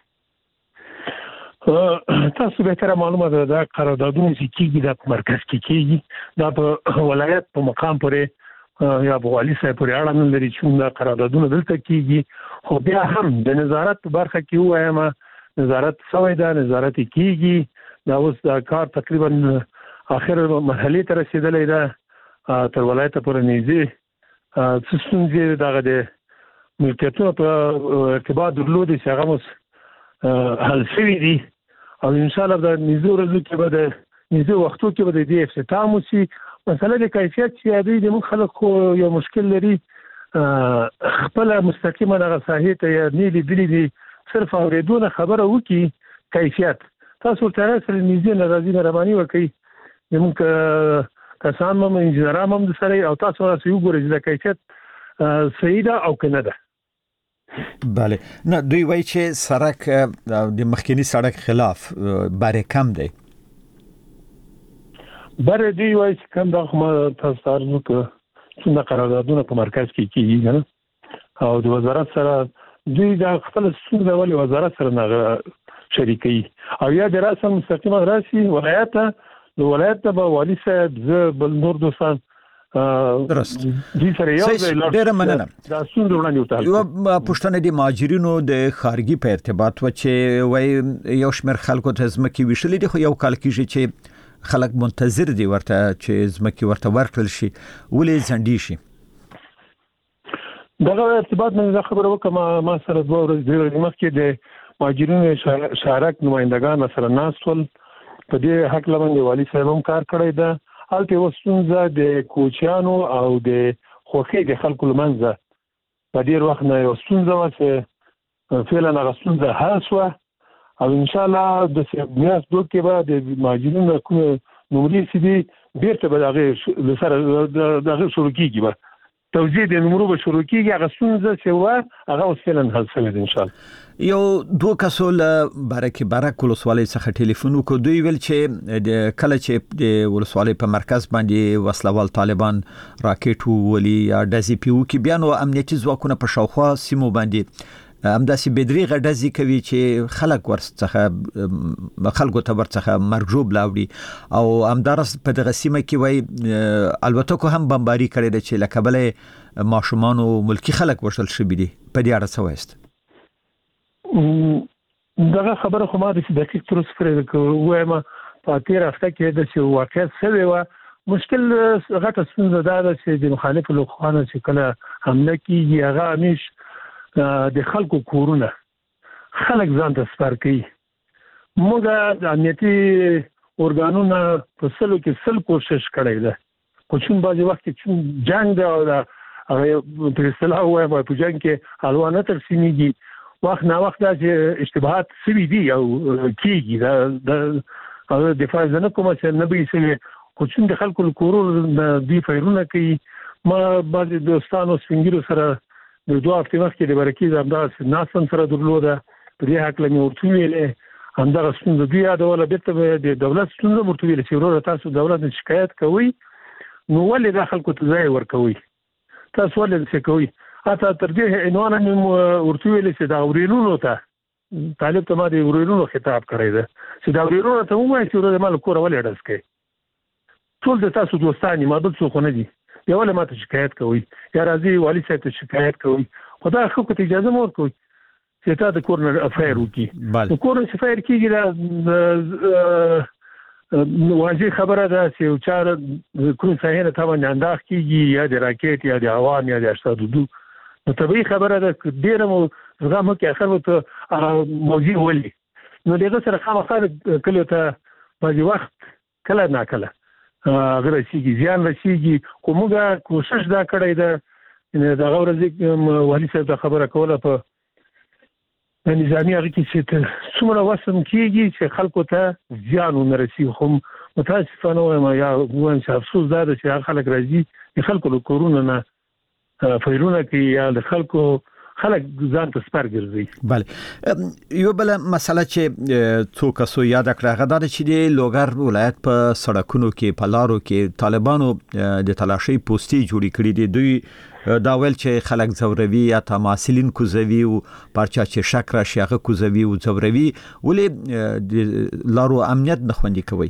تاسو به تر معلومه ده دا قراردادونه چې کیږي د مرکز کې کیږي دا په ولایت په مقام پورې یا په والی صاحب پورې اړه نه لري چې دا قراردادونه دلته کیږي خو بیا هم د نظارت په برخه کې وایم نظارت سوی دا نظارت کیږي دا اوس دا کار تقریبا اخر مرحله ته رسیدلې ده تر ولایت پورې نږدې څه دغه د ملکیتونو په ارتباط درلودي چې هغه مس حل شوي دي او ان شاء الله د نږدې ورځو کې به د نږدې وختو کې به د دې افتتاح وشي. مسله د کیفیت چې دوی د مخ خلک یو مشکل لري خپل مستقیما هغه ساحې ته یا نیلی بلی دي صرف اوریدونه خبره وکي کیفیت تاسو ته سره نږدې ناراضي مهرباني وکړي زموږ کسان هم انجنیران هم سره او تاسو راځي وګورئ چې د کیفیت صحیح ده او کنه ده. بله نه دوی وایي چې سړک د مخکنی سړک خلاف بارې کم دی بارې دوی وایي چې کم دا خو تاسو ارزو که څومره قراردادونه په مرکز کې کیږي نه او د وزارت سره دوی دا خپل ستونزه ولې وزارت سره نه شریکي او یا د رسم مستقیمه راسي ولایت د ولایت به والی صاحب ز بل نور دوستان درست ډیره مننه. دا څنګه وړاندې وتل یو پښتنه د مهاجرینو د خارجي په ارتباط و چې وای یو شمېر خلکو ته ځمکې ویشلې دي خو یو کال کېږي چې خلک منتظر دي ورته چې ځمکې ورته ورکړل شي ولې ځنډي شي. دغه ارتباط مې خبره وکم ما سره دوه ورځې مخکې د مهاجرینو شارک نمائندگان سره ناسول په دې حق لمن والی صاحب هم کار کړی ده هلته وسونځه د کوچیانو او د خوخي د خلکو لمنځه په ډیر وخت نه وسونځه واسه فعلا غسونځه هاسوه او ان شاء الله د میاس دوه کې به د ماجرونو کوم نمرې سدي بیرته به هغه سره دغه شروع کیږي به توزیع د نمرو به شروع کیږي هغه سونځه چې و هغه فعلا حل شوی ان شاء الله. یو دوه کسو له برکه برک ولسوالۍ څخه ټلیفون وکړ دوی ویل چې د کله چې د ولسوالۍ په مرکز باندې وسلوال طالبان راکټ ولي یا دزي پیو کې بیان او امنیتي ځواکونه په شاوخوا سیمو باندې همداسې بدريغه دزي کوي چې خلک ورڅخه خلکو ته ورڅخه مرجوب لاوړي او همدارس په دغه سیمه کې وای البته کو هم بمباري کړي د چې لکبله ماشومان او ملکی خلک وشل شوی دي په دې اړه څه وایست؟ دغه خبره خو ما د دقیق تر اوسه وایم په تیر هفته کې د څه واقعیت سوي و مشکل غټه څنګه دا چې د مخالفو لخوانه چې کله حمله کیږي هغه همیش د خلکو کورونه خلک ځان ته سپار کوي موږ د امنیتي اورګانونو په سلو کې سل کوشش کړی ده خو چون بعضی وخت چې جنگ دا هغه په اصطلاح وایم په جنگ کې حلوانه تر سیمیږي وخت نه وخت چې اشتباهات سوي دي او کیږي دا د دفاع نه کوم چې نه به سوي خو چې د خلکو کورونو د فایرونه کوي ما بعض دوستانو څنګه سره د دوه هفته مخکې د برکې زمدا ناسن سره درلوده په دې حق لمه ورته ویلې همدا څنګه دوی یادول به د دولت څنګه ورته ویل چې ورته تاسو دولت شکایت کوي نو ولې د خلکو ته ځای ورکوي تاسو ولې څه کوي اته تر دې عنوان مې ورته ویل چې دا ورینونو ته طالب ته ما د ورینونو خطاب کړی ده چې دا ورینونو ته وایي چې ورته مال کور ولې ډس کوي ټول د تاسو دوستانی ما بل څه نه دي یا ولې ماته شکایت کوي یا راځي والی صاحب ته شکایت کوي خدای خو ته اجازه مور کوي چې تا د کورنر افایر وکي د کورنر افایر کیږي دا واځي خبره ده چې چار کوم ځای ته باندې انداز کیږي یا د راکټ یا د هوا یا د اشتادو نو طبيعي خبره ده ډیره مو زغم کې اخر وته موضوع ولي نو دغه سره خامخا کله ته په وخت کله نه کله اگر رسیږي ځان رسیږي کومه کوشش دا کړی دا ان دا غوړځي والي صاحب دا خبره کوله په نظامی هغه کې چې څومره وسم کیږي چې خلکو ته ځان ونرسي خو متاسفانه وایم یا وایم چې افسوس دا ده چې خلک راځي خلکو له کورونه نه فیرونه کې یا د خلکو خلک ځان ته سپار ګرځي. بله یو بل مسله چې څوک سو یاد کړه غدا چې د لوګر ولایت په سړکونو کې په لارو کې طالبانو د تلاشي پوسټي جوړې کړې دي. دوی دا ویل چې خلک زوروي یا تماسلین کوزوي او پرچا چې شک راشي هغه کوزوي او زوروي ولې د لارو امنیت نه خوندي کوي.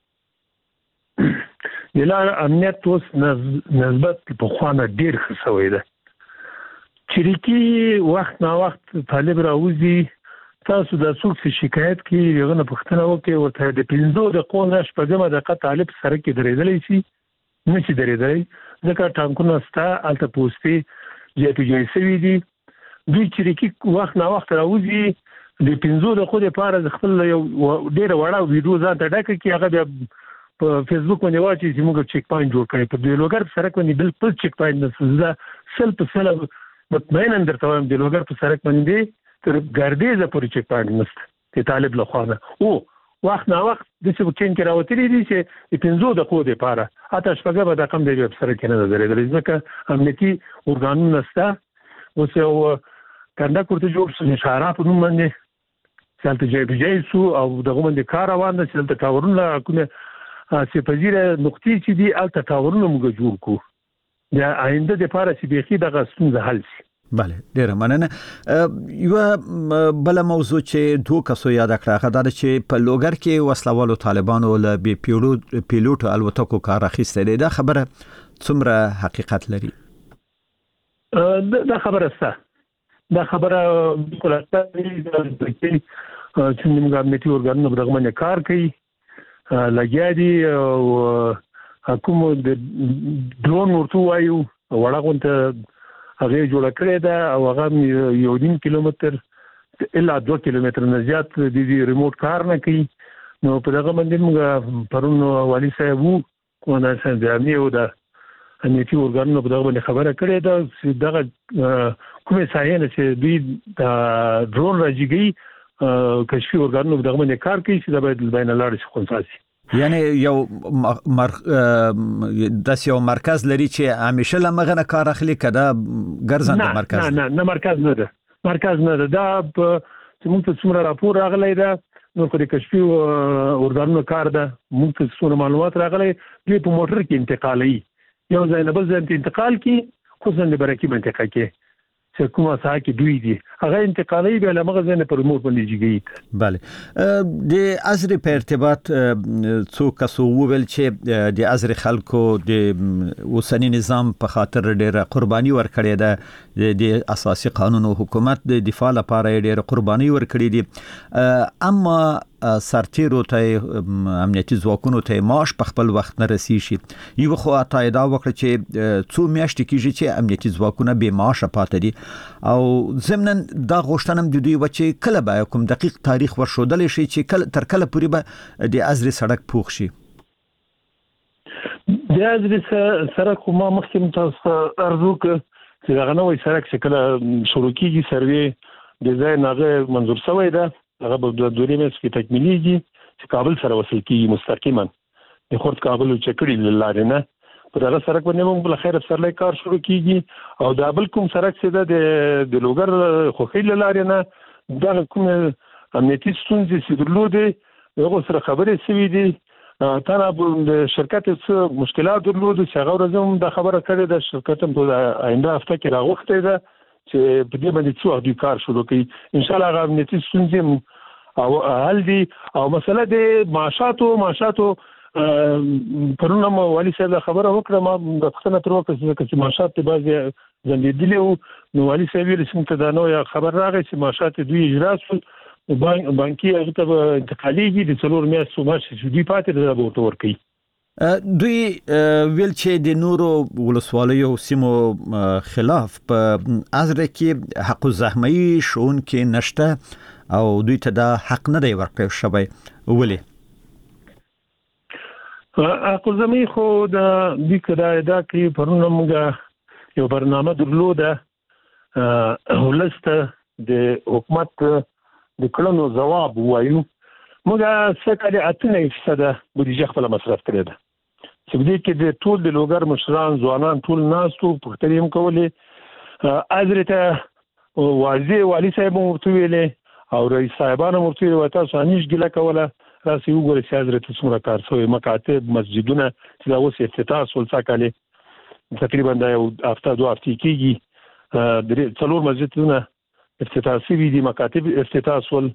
د لارو امنیت اوس نسبت په خوانه ډیر خسوي ده. چریکی وخت نا وخت طالب راوځي تاسو د څوک شکایت کوي یو نه پښتنه وکي ورته د پینځو د قونه شپږمه دقه طالب سره کې درېدلې شي نشي درېدلې ځکه ټانکونه ستا الته پوسټي جې پی جې سوي دي. دوی چریکی وخت نا وخت راوځي د پینځو د خو د پاره خپل یو ډیره وړه ویډیو ځان ته ډکه کې هغه په فیسبوک باندې واچي چې موږ چیک پاینټ جوړ کړی په د لوګر سره باندې بالکل چیک پاینټ نه سزا سل په سل مطمئن اندر توام د لوګر په سره باندې تر ګردیزه پورې چیک پاینټ نشته چې طالب له خوانه او وخت نه وخت د څه وکین کې راوتلی دي چې د پنځو د خو د پاره اته شپږه به د کم دی په سره کې نه درېدل ځکه امنیتي اورګانونه نشته. اوس یو کنده کوړه جوړ شو اشاره په نوم باندې چې جې پی جې سو او دغه باندې کار روان دي چې د تاورونه کومه سپزیره نقطې چې دي الته تاورونه موږ جوړ کو یا آینده د پاره چې بيخي دغه ستونزه حل شي. بله ډیره مننه. یو بل موضوع چې دوه کسو یاد کړه غدا چې په لوګر کې وسلوالو طالبانو له بي پیلوټ پیلوټ الوتکو کار اخیسته دي. دا خبره څومره حقیقت لري؟ دا خبره څه دا خبره کوله چې موږ امنیتي اورګانونه په دغه باندې کار کوي لګیا دي او حکومت د ډرون ورته وایو وړاغونته هغه جوړ کړی دا او هغه یو نیم کیلومتر الا دوه کیلومتر نه زیات د دې ریموټ کار نه کوي. نو په دغه باندې موږ پرون والي صاحب کو نه څنګه د امنیت او د امنیتي اورګانونو په دغه باندې خبره کړې ده چې دغه کومه ساين چې دوی د ډرون راځي کشفي اورګانونو په دغه باندې کار کوي چې د بین المللي خونساسي یعنی یو مر... داس یو مرکز لري چې همیشه لمغه کار اخلي کده ګرځنده مرکز نه نه نه مرکز نه ده مرکز نه ده دا چې موږ ته څومره راپور راغلی ده نو کوم کشفي اورګانونو کار ده موږ ته څومره معلومات راغلي دوی په موټر کې انتقالي یو ځای نه بل ځای انتقال کی خصوصا د برکی منطقه کې چې کومه ساحه کې دوی دي هغه انتقالي به لمغه ځنه پر موټ باندې جګی. بله د ازر په ارتباط څو کسو ویل چې د ازر خلکو د اوسنی نظام په خاطر ډېر قرباني ورکړې ده د اساسي قانون او حکومت د دفاع لپاره ډېر قرباني ورکړې دي اما سرتیرو ته امنیتي ځواکونو ته معاش په خپل وخت نه رسیږي. یو خو اتایدا وکړه چې څو میاشتې کېږي چې امنیتي ځواکونه به معاش پاتې دي او ضمن دا غوښتنم د دوی وچې کله به کوم دقیق تاریخ ورشودل شي چې کله تر کله پورې به د ازري سړک پوښ شي. د ازري سړک ما مخکې تاسو ارزو ک چې هغه نوې سړک چې کله شروع کیږي سروې ډیزاین هغه منظور شوی ده هغه په دوه درې میاشتې کې تکمیلېږي چې کابل سره وصل کیږي مستقیما د خورد کابل چکړې لارې نه په هغه سړک باندې موږ بل خیر سره کار شروع کیږي او دا بل کوم سړک چې د د لوګر خوخي لارې نه دا کوم امنیتي ستونزې چې درلودې هغه سره خبرې سوي دي تر د شرکت څخه مشکلات درلودې چې هغه ورځم د خبره کړې د شرکت په آینده هفته کې راغوښته ده چې په دې باندې څو د کار شروع کړي ان شاء الله هغه امنیتي ستونزې او حل دي او مسله د معاشاتو معاشاتو پرونه مو والي صاحب خبره وکړه ما د پښتنه تر وکړه چې معاشات په بازي زندګي له نو والي صاحب یې سم ته دا نو خبر راغی چې معاشات دوی اجرا شول بانکي هغه ته انتقالي دي د څلور میاشتو معاش چې دوی پاتې د بورته ور کوي. دوی ویل چې د نورو ولسوالیو سیمو خلاف په ازره کې حق الزحمي شون کې نشته او دوی ته دا حق نه دی ورکړل شوی. ولې اقو زمي خو د دې کدا دا کې پرونه موږ یو برنامه درلوده ولسته د حکومت د کړنو جواب وایو موږ سکه اتنه فیصد بودیجه خپل مصرف کړی ده چې دې کې د ټول د لوګر مشران ځوانان ټول ناسو په تریم کولې حضرت واجی والی صاحب ورته ویلې او رئیس صاحبانو ورته ویل تاسو انیش ګله کوله راسي وګورئ چې حضرت څومره کار شوی مکاتب مسجدونه چې دا اوس افتتاح ول څاکاله تقریبا دا یو هفته دوه هفتې کېږي د څلور مسجدونه افتتاح شوي دي مکاتب افتتاح ول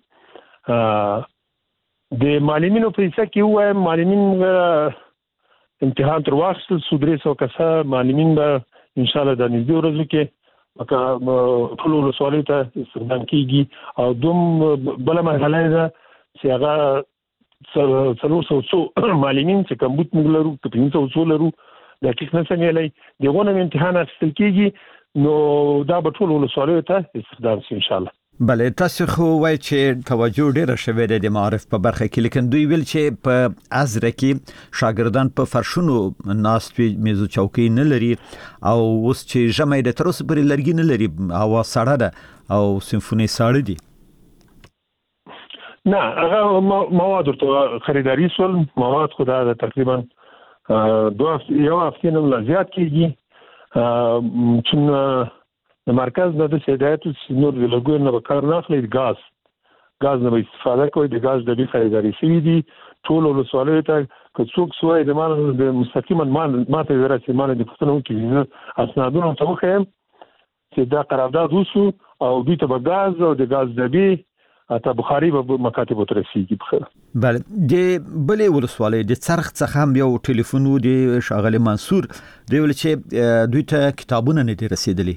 د معلمینو په حصہ کې وایم معلمین امتحان تر واخیستل څو درې سوه کسه معلمین به انشاءالله د نږدې ورځو کې ټولو ولسوالیو ته استخدام کېږي او دوم بله مرحله ده چې هغه څلور سوه څو معلمین چې کمبود موږ لرو که پنځه سوه څو لرو دقیق نه څه ویلی د هغو نه امتحان اخیستل کېږي نو دا به ټول ولسوالیو ته استخدام شي انشاءالله. بله تاسو خو وایي چې توجه ډیره شوې ده د معارف په برخه کې لیکن دوی ویل چې په ازره کې شاګردان په فرشونو ناست وي میزو چوکۍ نه لري او اوس چې ژمی د تر اوسه پورې لرګي نه لري هوا سړه ده او صنفونه ساړه دي. نه هغه مواد ورته خریداري سول مواد خو دا تقریبا دوه یو هفتې نه لا زیات کېږي چې د مرکز نه د هدایتو نور د لګور نه کار نه اخلي غاز غاز نه استفاده کوي د غاز د بي خریداري شوی دي ټول ولسوالیو ته که څوک سوی د مان د مستقیما ماته درته مان د پښتنو کې اسنادونه ته وخیم چې دا قرارداد وسو او دوی ته غاز او د غاز د بي اته بخاري به مکاتب ترسيږي بخیر. بله د بلې ولسوالۍ د څرخ څخه هم یو ټلیفون د شاغلی منصور دی ول چې دوی ته کتابونه نه دي رسیدلي.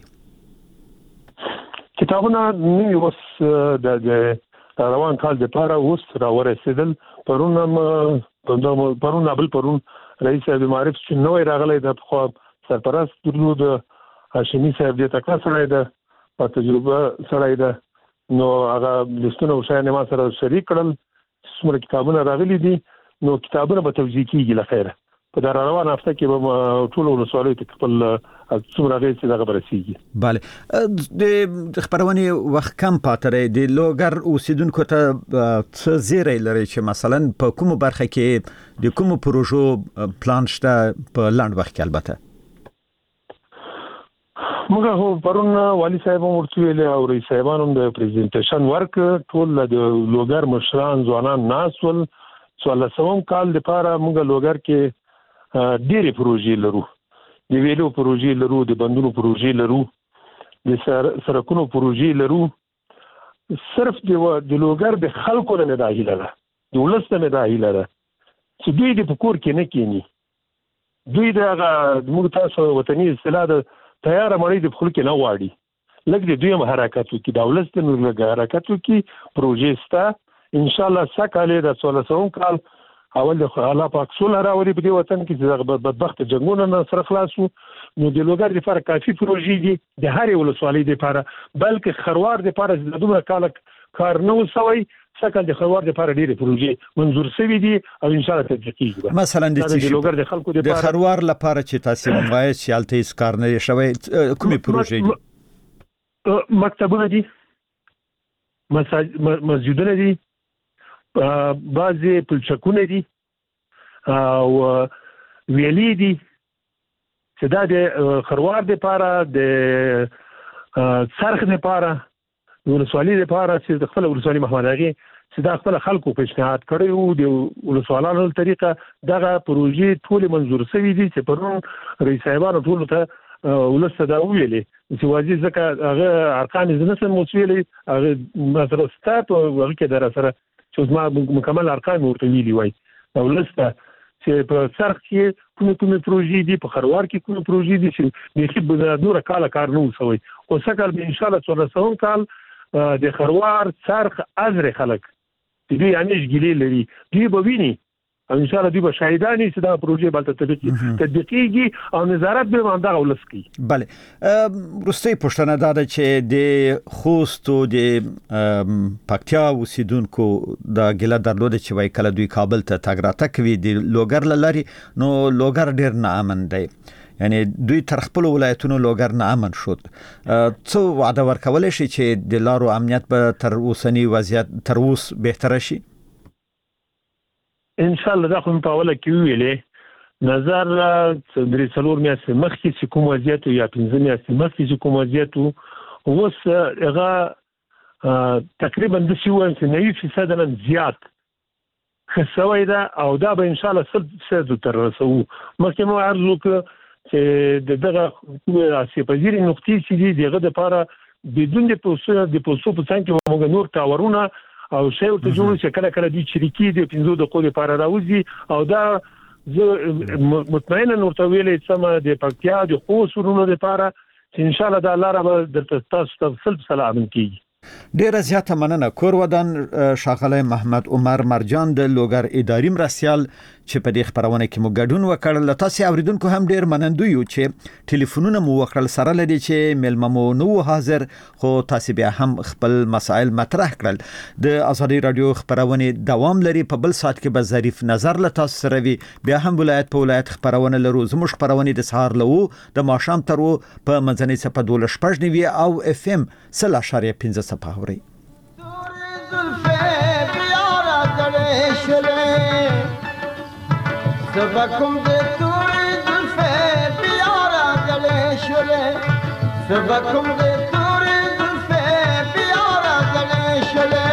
کتابونه نوی اوس د روان کال د پاره اوس را ورسېدل پرون پرون بل پرون رئیس صاحب معرف چې نوې راغلی د خو سرپرست درلود هاشمي صاحب د تکړه سره د په تجربه سره د نو هغه لستونه او شایانه ما سره شریک کړل څومره کتابونه راغلي دي نو کتابونه به توزیع کیږي لخيره په دا روان هفته کې به ټول ولسوالیو ته خپل څومره غي چې دغه برسيږي. bale د خبرونه وخت کم پاتره د لوګر اوسیدونکو ته څه زیری لري چې مثلا په کومه برخه کې د کومو پروژو پلان شته په لاند وخت کې البته موږ هو پرون والی صاحب ورته ویل او رئیس صاحبانو د پریزنټیشن ورک ټول د لوګر مشران ځوانان ناسول څوال سوم کال لپاره موږ لوګر کې ډېرې پروژې لرو د ویلو پروژې لرو د بندونو پروژې لرو د سرکونو پروژې لرو صرف د لوګر د خلکو نه داخله ده د ولست نه داخله ده چې دوی د پکور کې نه کینی دوی دغه موږ تاسو وطني اصطلاح د تیار مړی د خلکو نه واړي لکه د دوی حرکت وکي د ولست نه لګ حرکت وکي پروژې ستا ان شاء الله سکهاله د څولسم کال اول د الله پاک سول راوړي په دې وطن کې چې بدبخت جنگونه نه سره خلاصو نو د لوګر لپاره کافي پروژې دي د هر ولسوالۍ لپاره بلکې خروار لپاره د دومره کال کار نه وسوي څنګه د خروار لپاره ډېرې پروژې منظور شوي دي او ان شاء الله تطبیق کیږي. مثلا د لوګر د خلکو د خروار لپاره چې تاسو موایي چې الته هیڅ کار نه شوی کومې پروژې دي؟ مکتبونه دي مسجدونه دي بعضی پلچکونه دي او ویلي دي چې دا د خروار لپاره د څرخ لپاره د ولسوالۍ لپاره چې د خپل ولسوالۍ محمد اغي چې دا خپل خلکو پیشنهاد کړی وو د ولسوالانو طریقه دغه پروژې ټول منظور شوي دي چې پرون رئیس صاحبانو ټول ته ولسته دا ویلي چې واجی ځکه هغه ارقام زنه سم موسویلي هغه مثلا ستات او هغه کې در سره چې ما مکمل ارقام ورته ویلي وای ولسته چې په څرخ کې کومه کومه پروژې دي په خروار کې کومه پروژې دي چې د هیڅ نور کال کار نه وسوي او څنګه به ان شاء الله څلورسم کال د خروار څرخ ازر خلک دوی انیش ګلی لري دوی به ویني ان شاء الله دوی به شاهدانی چې دا پروژه بل ته تطبیقیږي او نظارت به باندې ولس کوي. بله روستي پښتنه دا ده چې د خوست او د پکتیا اوسیدونکو د ګله درلود چې وای کله دوی کابل ته تګ راتګ کوي د لوګر لاري نو لوګر ډیر نه امن دی، یعنی دوی تر خپل ولایتونو لوګر نه امن شود. څو وعده ورکول شي چې د لارو امنیت به تر اوسنی وضعیت تر اوس بهتر شي؟ ان شاء الله دا خو په اوله کې ویلې نظر درې څلور میاشتې مخکې چې کوم وضعیت یا پنځه میاشتې مخکې چې کوم وضعیت اوس هغه تقریبا د سی وان چې نوي فیصد نه زیات خسوي ده او دا به ان شاء الله صد فیصد تر رسو. مخکې مو عرض وکړ چې دغه اساسي پذیری نقطې چې دي دغه د لپاره بدون د پوسټ د پوسټو په څنګه کې موږ نور تاورونه او شی ورته جوړ چې کله کله د شریکي د پنځو د قوې لپاره راوځي او دا زه مطمئنه نورته ویلې چې د پکتیا د خوسورونو لپاره چې ان شاء الله د الله رب د تاسو تفصیل سلام کیږي. ډیره زیاته مننه. کور ودان شاغله محمد عمر مرجان د لوګر اداري مرسیال چې په دې خبرونه کې مو ګډون وکړل. تاسو اوریدونکو هم ډیر منندوی یو چې ټلیفونونه مو وکړل سره لدی چې ملممو نو حاضر خو تاسو بیا هم خپل مسائل مطرح کړل. د ازادي رادیو خبرونه دوام لري، په بل سات کې به ظریف نظر له تاسو سره وي، بیا هم ولایت په ولایت خبرونه لرو. زموږ خبرونه د سهار لو د ماښام تر په منځنۍ صفه دوله شپږ نیوي او اف ام سل اشاریه پنځه صفه سبکم دے توری زلفے پیارا گلے شلے سبکم دے توری زلفے پیارا گلے شلے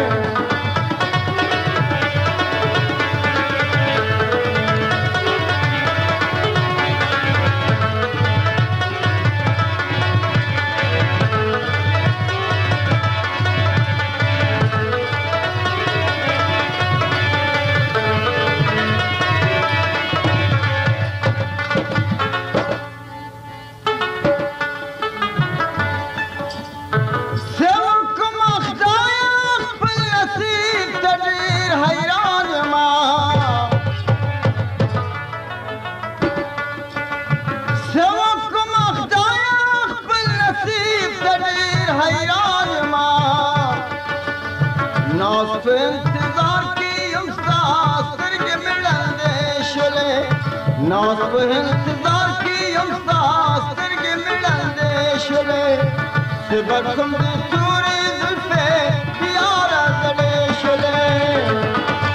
ناز په انتظار کې یم ستا سترګې مړندې شولې سبکم د تورې زلفې بیا راغلې شولې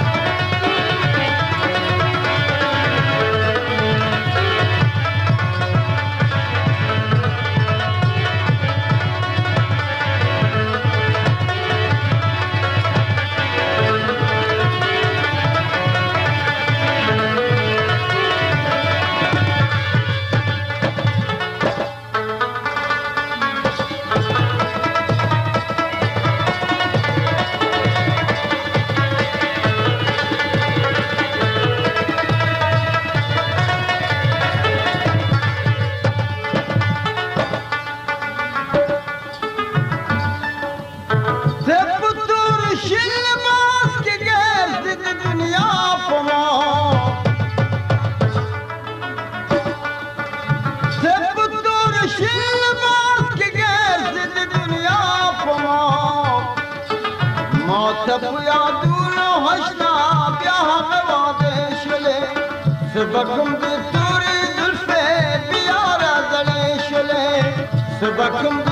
سبکم د تورې زلفې بیا راغلې شولې سبکم